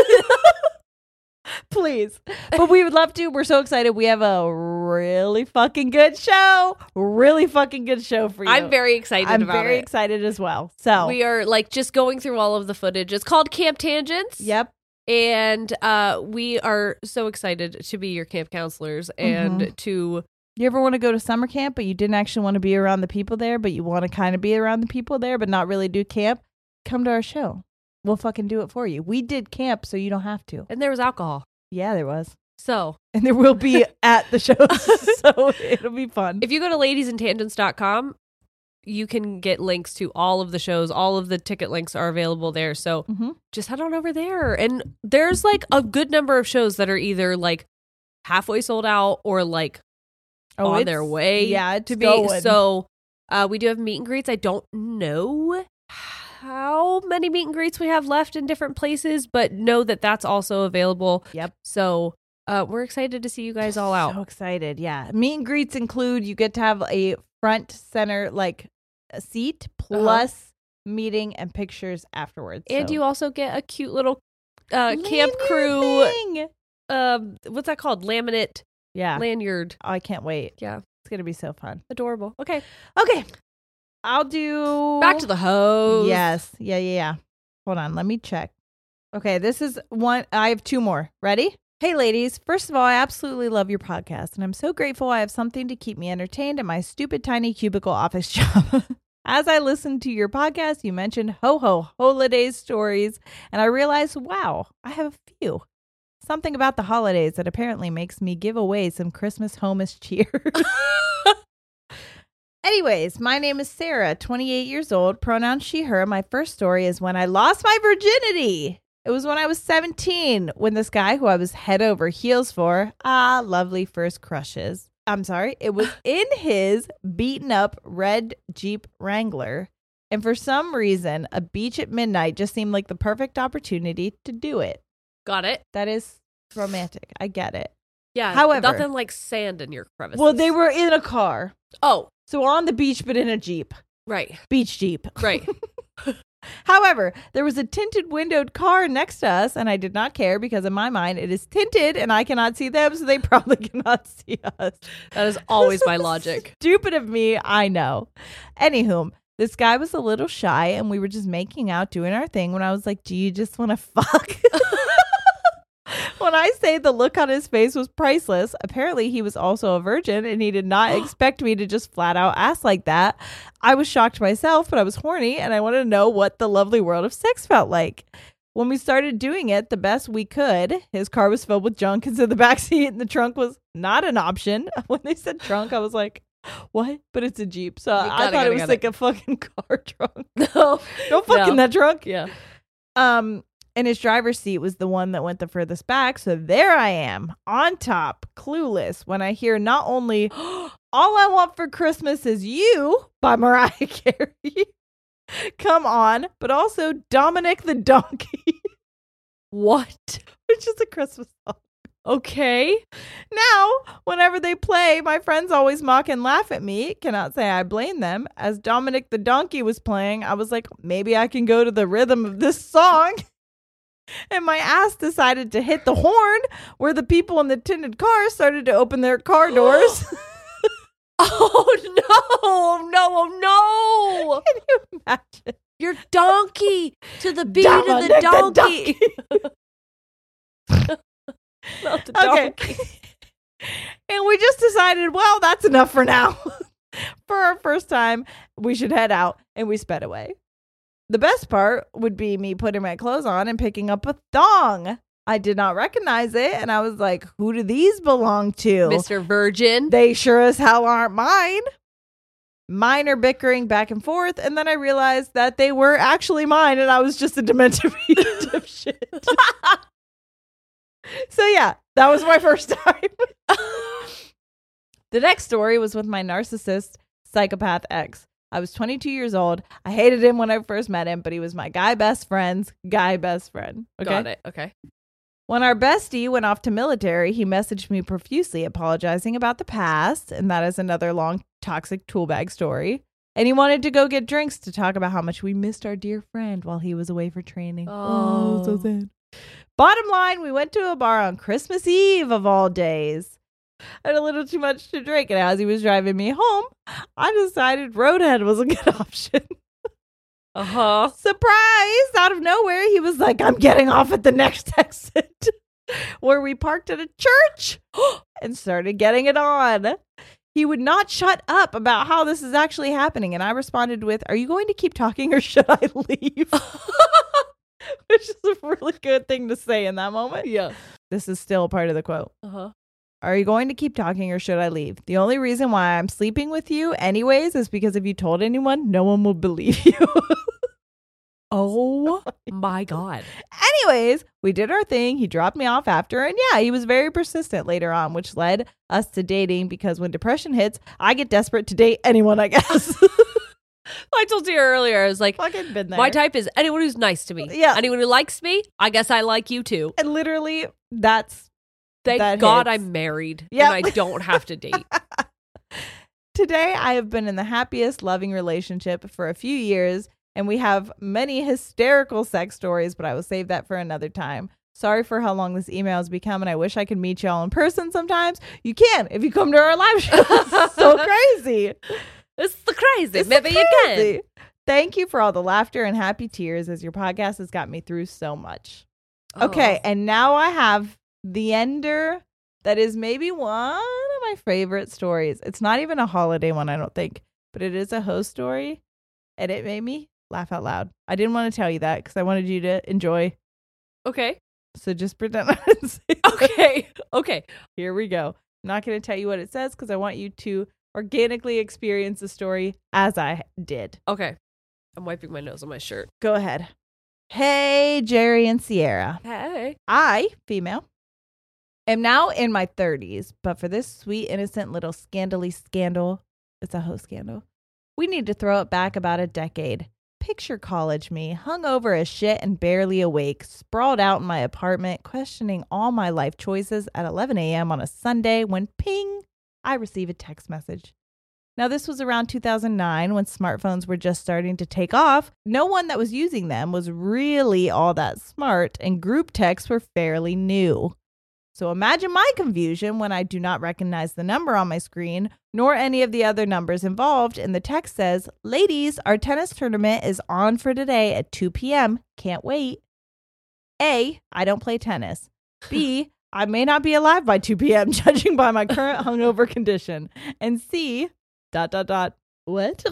Speaker 1: Please. But we would love to. We're so excited. We have a really fucking good show. Really fucking good show for you.
Speaker 2: I'm very excited
Speaker 1: I'm
Speaker 2: about
Speaker 1: very
Speaker 2: it.
Speaker 1: excited as well. So,
Speaker 2: We are like just going through all of the footage. It's called Camp Tangents.
Speaker 1: yep.
Speaker 2: And uh, we are so excited to be your camp counselors and
Speaker 1: Mhm.
Speaker 2: to
Speaker 1: You ever want to go to summer camp, but you didn't actually want to be around the people there, but you want to kind of be around the people there, but not really do camp? Come to our show. We'll fucking do it for you. We did camp, so you don't have to.
Speaker 2: and there was alcohol.
Speaker 1: Yeah, there was.
Speaker 2: So
Speaker 1: And there will be at the shows, so it'll be fun.
Speaker 2: if you go to ladies and tangents dot com, you can get links to all of the shows. All of the ticket links are available there. So
Speaker 1: hmm
Speaker 2: just head on over there. And there's like a good number of shows that are either like halfway sold out or like on
Speaker 1: it's-
Speaker 2: their way
Speaker 1: Yeah, it's
Speaker 2: to be.
Speaker 1: going.
Speaker 2: So uh, we do have meet and greets. I don't know how many meet and greets we have left in different places, but know that that's also available.
Speaker 1: Yep.
Speaker 2: So uh, we're excited to see you guys all out.
Speaker 1: So excited. Yeah. Meet and greets include you get to have a front center, like a seat plus meeting and pictures afterwards.
Speaker 2: And
Speaker 1: So-
Speaker 2: you also get a cute little uh, camp
Speaker 1: Lanyard
Speaker 2: crew,
Speaker 1: thing.
Speaker 2: um, what's that called? Laminate
Speaker 1: Yeah.
Speaker 2: lanyard.
Speaker 1: I can't wait.
Speaker 2: Yeah.
Speaker 1: It's going to be so fun.
Speaker 2: Adorable. Okay.
Speaker 1: Okay. I'll do.
Speaker 2: Back to the hose.
Speaker 1: Yes. Yeah, yeah, yeah. Hold on. Let me check. Okay. This is one. I have two more. Ready? Hey, ladies. First of all, I absolutely love your podcast, and I'm so grateful I have something to keep me entertained at my stupid tiny cubicle office job. As I listened to your podcast, you mentioned ho ho holidays stories, and I realized, wow, I have a few. Something about the holidays that apparently makes me give away some Christmas homish cheer. Anyways, my name is Sarah, twenty-eight years old, pronoun she, her. My first story is when I lost my virginity. It was when I was seventeen, when this guy who I was head over heels for, ah, lovely first crushes. I'm sorry, it was in his beaten up red Jeep Wrangler. And for some reason, a beach at midnight just seemed like the perfect opportunity to do it.
Speaker 2: Got it.
Speaker 1: That is romantic. I get it.
Speaker 2: Yeah.
Speaker 1: However-
Speaker 2: nothing like sand in your crevices.
Speaker 1: Well, they were in a car.
Speaker 2: Oh,
Speaker 1: So on the beach, but in a Jeep.
Speaker 2: right.
Speaker 1: Beach Jeep.
Speaker 2: Right.
Speaker 1: However, there was a tinted windowed car next to us, and I did not care because in my mind it is tinted and I cannot see them, so they probably cannot see us.
Speaker 2: That is always my logic.
Speaker 1: Stupid of me, I know. Anywho, this guy was a little shy, and we were just making out, doing our thing when I was like, do you just want to fuck? When I say the look on his face was priceless, apparently he was also a virgin and he did not expect me to just flat out ask like that. I was shocked myself, but I was horny and I wanted to know what the lovely world of sex felt like. When we started doing it the best we could, his car was filled with junk and so the backseat and the trunk was not an option. When they said trunk, I was like, what? But it's a Jeep. So
Speaker 2: got
Speaker 1: I
Speaker 2: it,
Speaker 1: thought
Speaker 2: got
Speaker 1: it
Speaker 2: it,
Speaker 1: was
Speaker 2: got
Speaker 1: like a fucking car trunk.
Speaker 2: No.
Speaker 1: Don't fuck in
Speaker 2: No.
Speaker 1: that trunk.
Speaker 2: Yeah.
Speaker 1: Um, and his driver's seat was the one that went the furthest back. So there I am on top, clueless, when I hear not only All I Want for Christmas Is You by Mariah Carey come on, but also Dominic the Donkey,
Speaker 2: What?
Speaker 1: which is a Christmas song.
Speaker 2: Okay.
Speaker 1: Now, whenever they play, my friends always mock and laugh at me. Cannot say I blame them. As Dominic the Donkey was playing, I was like, maybe I can go to the rhythm of this song. And my ass decided to hit the horn where the people in the tinted car started to open their car doors.
Speaker 2: Oh no! No! Oh no!
Speaker 1: Can you imagine?
Speaker 2: Your donkey to the beat
Speaker 1: Dominic
Speaker 2: of the donkey.
Speaker 1: the
Speaker 2: Not the
Speaker 1: Okay.
Speaker 2: donkey.
Speaker 1: And we just decided, well, that's enough for now. For our first time, we should head out, and we sped away. The best part would be me putting my clothes on and picking up a thong. I did not recognize it, and I was like, who do these belong to?
Speaker 2: Mister Virgin.
Speaker 1: They sure as hell aren't mine. minor bickering back and forth, and then I realized that they were actually mine, and I was just a demented dipshit. So yeah, that was my first time. The next story was with my narcissist psychopath ex. I was twenty-two years old. I hated him when I first met him, but he was my guy best friend's guy best friend. Okay?
Speaker 2: Got it. Okay.
Speaker 1: When our bestie went off to military, he messaged me profusely apologizing about the past, and that is another long, toxic tool bag story. And he wanted to go get drinks to talk about how much we missed our dear friend while he was away for training.
Speaker 2: Oh.
Speaker 1: Oh, so sad. Bottom line, we went to a bar on Christmas Eve of all days. I had a little too much to drink, and as he was driving me home, I decided Roadhead was a good option.
Speaker 2: Uh-huh.
Speaker 1: Surprise! Out of nowhere, he was like, I'm getting off at the next exit. Where we parked at a church and started getting it on. He would not shut up about how this is actually happening. And I responded with, are you going to keep talking or should I leave? Which is a really good thing to say in that moment.
Speaker 2: Yeah.
Speaker 1: This is still part of the quote.
Speaker 2: Uh-huh.
Speaker 1: Are you going to keep talking or should I leave? The only reason why I'm sleeping with you anyways is because if you told anyone, no one will believe you.
Speaker 2: Oh my God.
Speaker 1: Anyways, we did our thing. He dropped me off after. And yeah, he was very persistent later on, which led us to dating because when depression hits, I get desperate to date anyone, I guess.
Speaker 2: I told you earlier, I was like,
Speaker 1: Fucking been there.
Speaker 2: my type is anyone who's nice to me.
Speaker 1: Yeah.
Speaker 2: Anyone who likes me, I guess I like you too.
Speaker 1: And literally, that's
Speaker 2: Thank
Speaker 1: that
Speaker 2: God
Speaker 1: hits.
Speaker 2: I'm married
Speaker 1: Yep.
Speaker 2: and I don't have to date.
Speaker 1: Today, I have been in the happiest, loving relationship for a few years, and we have many hysterical sex stories, but I will save that for another time. Sorry for how long this email has become, and I wish I could meet y'all in person sometimes. You can if you come to our live show. It's so crazy.
Speaker 2: It's the crazy.
Speaker 1: It's
Speaker 2: Maybe
Speaker 1: so
Speaker 2: you
Speaker 1: crazy.
Speaker 2: can.
Speaker 1: Thank you for all the laughter and happy tears as your podcast has got me through so much. Okay,
Speaker 2: Oh.
Speaker 1: and now I have the ender that is maybe one of my favorite stories. It's not even a holiday one, I don't think, but it is a host story, and it made me laugh out loud. I didn't want to tell you that because I wanted you to enjoy,
Speaker 2: Okay.
Speaker 1: so just pretend I didn't say that.
Speaker 2: Okay. Okay.
Speaker 1: Here we go. I'm not going to tell you what it says because I want you to organically experience the story as I did.
Speaker 2: Okay. I'm wiping my nose on my shirt.
Speaker 1: Go ahead. Hey, Jerry and Sierra.
Speaker 2: Hey.
Speaker 1: I, female, am now in my thirties, but for this sweet, innocent little scandally scandal, it's a host scandal, we need to throw it back about a decade. Picture college me, hungover as shit and barely awake, sprawled out in my apartment, questioning all my life choices at eleven a.m. on a Sunday when ping, I receive a text message. Now, this was around two thousand nine when smartphones were just starting to take off. No one that was using them was really all that smart, and group texts were fairly new. So imagine my confusion when I do not recognize the number on my screen, nor any of the other numbers involved, and the text says, ladies, our tennis tournament is on for today at two p.m. Can't wait. A, I don't play tennis. B, I may not be alive by two p.m. judging by my current hungover condition. And C, dot, dot, dot, what?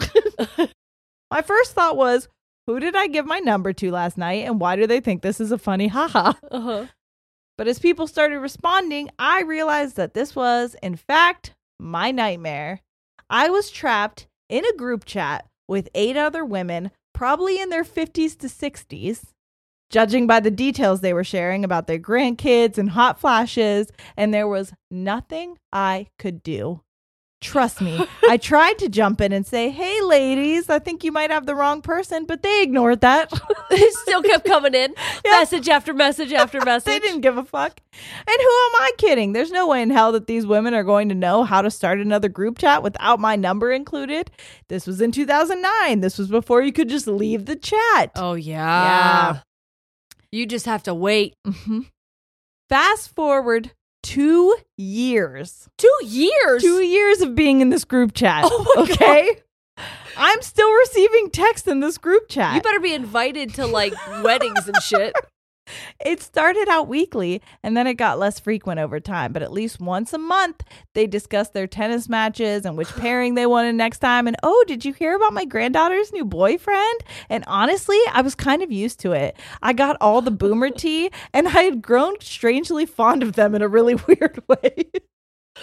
Speaker 1: My first thought was, who did I give my number to last night, and why do they think this is a funny haha?
Speaker 2: Uh-huh.
Speaker 1: But as people started responding, I realized that this was, in fact, my nightmare. I was trapped in a group chat with eight other women, probably in their fifties to sixties, judging by the details they were sharing about their grandkids and hot flashes, and there was nothing I could do. Trust me, I tried to jump in and say, hey, ladies, I think you might have the wrong person, but they ignored that.
Speaker 2: They still kept coming in.
Speaker 1: Yeah.
Speaker 2: Message after message after message.
Speaker 1: They didn't give a fuck. And who am I kidding? There's no way in hell that these women are going to know how to start another group chat without my number included. This was in two thousand nine. This was before you could just leave the chat.
Speaker 2: Oh, yeah.
Speaker 1: Yeah.
Speaker 2: You just have to wait.
Speaker 1: Mm-hmm. Fast forward two years.
Speaker 2: Two years?
Speaker 1: Two years of being in this group chat.
Speaker 2: Oh my
Speaker 1: okay? I'm still receiving texts in this group chat.
Speaker 2: You better be invited to, like, weddings and shit.
Speaker 1: It started out weekly, and then it got less frequent over time. But at least once a month, they discussed their tennis matches and which pairing they wanted next time. And, oh, did you hear about my granddaughter's new boyfriend? And honestly, I was kind of used to it. I got all the boomer tea, and I had grown strangely fond of them in a really weird way.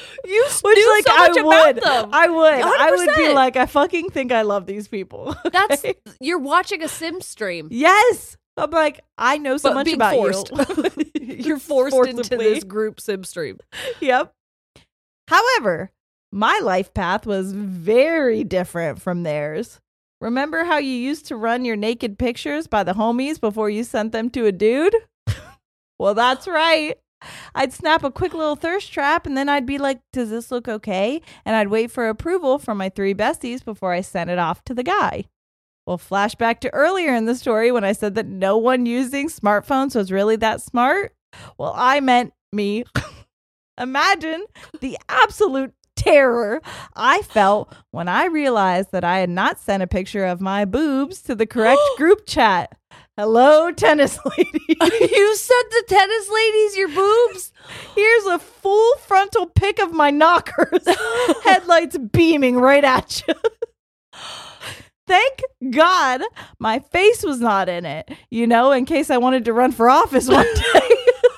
Speaker 2: You
Speaker 1: Which,
Speaker 2: knew
Speaker 1: like,
Speaker 2: so
Speaker 1: I
Speaker 2: much
Speaker 1: would.
Speaker 2: about them.
Speaker 1: I would. I would be
Speaker 2: one hundred percent.
Speaker 1: like, I fucking think I love these people.
Speaker 2: That's
Speaker 1: Okay?
Speaker 2: you're watching a Sim stream.
Speaker 1: Yes. I'm like, I know so
Speaker 2: But
Speaker 1: much
Speaker 2: being
Speaker 1: about
Speaker 2: forced.
Speaker 1: you.
Speaker 2: You're forced into
Speaker 1: Forcibly.
Speaker 2: this group Sim stream.
Speaker 1: Yep. However, my life path was very different from theirs. Remember how you used to run your naked pictures by the homies before you sent them to a dude? Well, that's right. I'd snap a quick little thirst trap and then I'd be like, does this look okay? And I'd wait for approval from my three besties before I sent it off to the guy. Well, flashback to earlier in the story when I said that no one using smartphones was really that smart. Well, I meant me. Imagine the absolute terror I felt when I realized that I had not sent a picture of my boobs to the correct group chat. Hello, tennis lady.
Speaker 2: You sent the tennis ladies your boobs?
Speaker 1: Here's a full frontal pic of my knockers. Headlights beaming right at you. Thank God my face was not in it, you know, in case I wanted to run for office one day.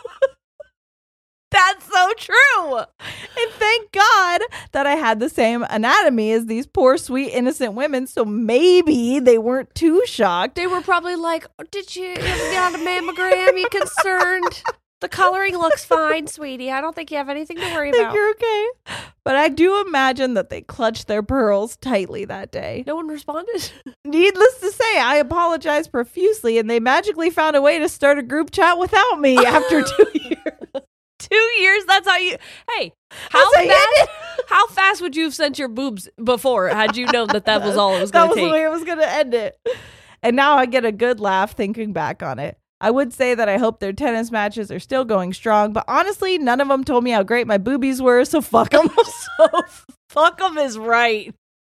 Speaker 2: That's so true.
Speaker 1: And thank God that I had the same anatomy as these poor, sweet, innocent women. So maybe they weren't too shocked.
Speaker 2: They were probably like, oh, did you get on a mammogram? You concerned? The coloring looks fine, sweetie. I don't think you have anything to worry
Speaker 1: I think
Speaker 2: about.
Speaker 1: you're okay. But I do imagine that they clutched their pearls tightly that day.
Speaker 2: No one responded?
Speaker 1: Needless to say, I apologized profusely and they magically found a way to start a group chat without me after two years.
Speaker 2: Two years? That's how you... Hey, how
Speaker 1: That's how you
Speaker 2: fast,
Speaker 1: did
Speaker 2: how fast would you have sent your boobs before had you known that that was all it was
Speaker 1: That
Speaker 2: going
Speaker 1: was
Speaker 2: to
Speaker 1: the
Speaker 2: take?
Speaker 1: way it was going to end it. And now I get a good laugh thinking back on it. I would say that I hope their tennis matches are still going strong, but honestly, none of them told me how great my boobies were, so fuck them.
Speaker 2: So fuck them is right.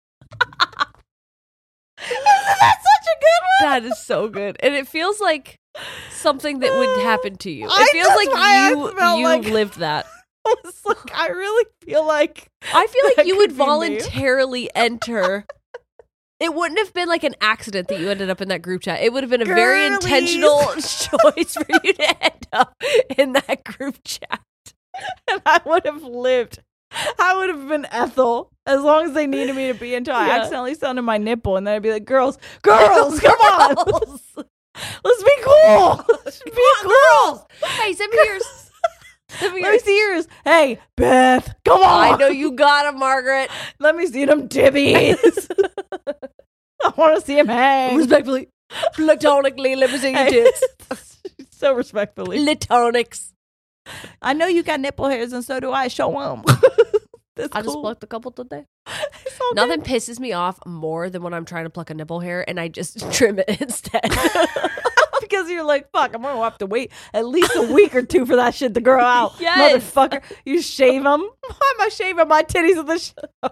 Speaker 1: Isn't that such a good one?
Speaker 2: That is so good. And it feels like something that would happen to you. It
Speaker 1: I-
Speaker 2: feels
Speaker 1: that's
Speaker 2: like
Speaker 1: why I
Speaker 2: you
Speaker 1: felt
Speaker 2: you
Speaker 1: like-
Speaker 2: lived that.
Speaker 1: I was like, I really feel like
Speaker 2: I feel like
Speaker 1: That
Speaker 2: you would
Speaker 1: could be me.
Speaker 2: voluntarily enter. It wouldn't have been like an accident that you ended up in that group chat. It would have been a very
Speaker 1: Girlies.
Speaker 2: intentional choice for you to end up in that group chat.
Speaker 1: and I would have lived. I would have been Ethel as long as they needed me to be until I
Speaker 2: Yeah.
Speaker 1: accidentally sounded my nipple, and then I'd be like, "Girls, girls, come on,
Speaker 2: Girls.
Speaker 1: let's be cool, let's be cool."
Speaker 2: Hey, send me yours. Send me
Speaker 1: Let me
Speaker 2: yours.
Speaker 1: see yours. Hey, Beth, come on.
Speaker 2: I know you got it, Margaret.
Speaker 1: Let me see them tibbies. I want to see him hang.
Speaker 2: Respectfully, platonically, let me see your
Speaker 1: Hey.
Speaker 2: tits.
Speaker 1: So respectfully.
Speaker 2: Platonics.
Speaker 1: I know you got nipple hairs, and so do I. Show them. That's
Speaker 2: I just
Speaker 1: cool.
Speaker 2: plucked a couple today.
Speaker 1: It's all
Speaker 2: Nothing pisses me off more than when I'm trying to pluck a nipple hair and I just trim it instead.
Speaker 1: because you're like, fuck, I'm gonna have to wait at least a week or two for that shit to grow out.
Speaker 2: Yes.
Speaker 1: Motherfucker. You shave them. Why am I shaving my titties at the show?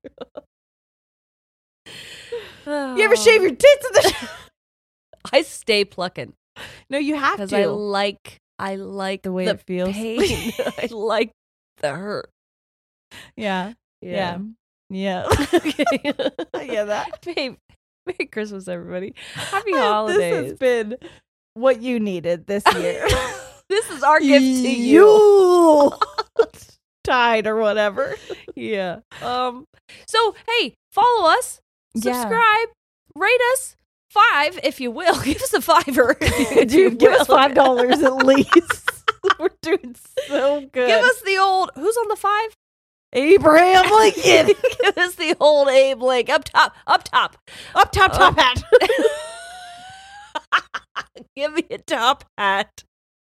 Speaker 1: You ever shave your tits at the show?
Speaker 2: I stay plucking
Speaker 1: No, you have
Speaker 2: because
Speaker 1: to.
Speaker 2: I like I like
Speaker 1: The way it feels.
Speaker 2: pain. I like the hurt.
Speaker 1: yeah. Yeah. Yeah.
Speaker 2: Okay.
Speaker 1: yeah, that.
Speaker 2: Babe, Merry Christmas, everybody. Happy
Speaker 1: This
Speaker 2: holidays.
Speaker 1: has been what you needed this year.
Speaker 2: This is our gift to you.
Speaker 1: Tide or whatever.
Speaker 2: Yeah. Um. So hey, follow us,
Speaker 1: Yeah.
Speaker 2: subscribe, rate us five if you will. Give us a fiver, if you, if you
Speaker 1: Dude, give us
Speaker 2: will.
Speaker 1: five dollars at least. We're doing so good.
Speaker 2: Give us the old. Who's on the five?
Speaker 1: Abraham Lincoln.
Speaker 2: Give us the old Abe Link up top, up top,
Speaker 1: Up top, top hat.
Speaker 2: Give me a top hat.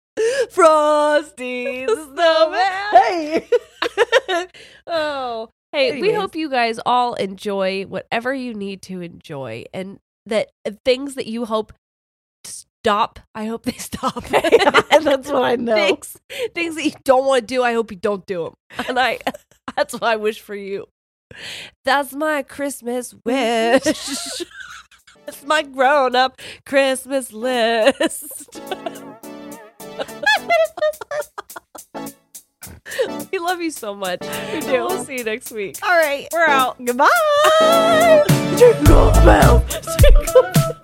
Speaker 2: Frosty the Snowman.
Speaker 1: Hey.
Speaker 2: Oh, hey, we
Speaker 1: Anyways.
Speaker 2: hope you guys all enjoy whatever you need to enjoy, and that uh, things that you hope stop, I hope they stop.
Speaker 1: That's what I know.
Speaker 2: Things, things that you don't want to do, I hope you don't do them. And I, that's what I wish for you. That's my Christmas wish. It's my grown-up Christmas list. We love you so much. We do. We'll see you next week.
Speaker 1: All right.
Speaker 2: We're out.
Speaker 1: Goodbye. Jingle bells. Jingle bells.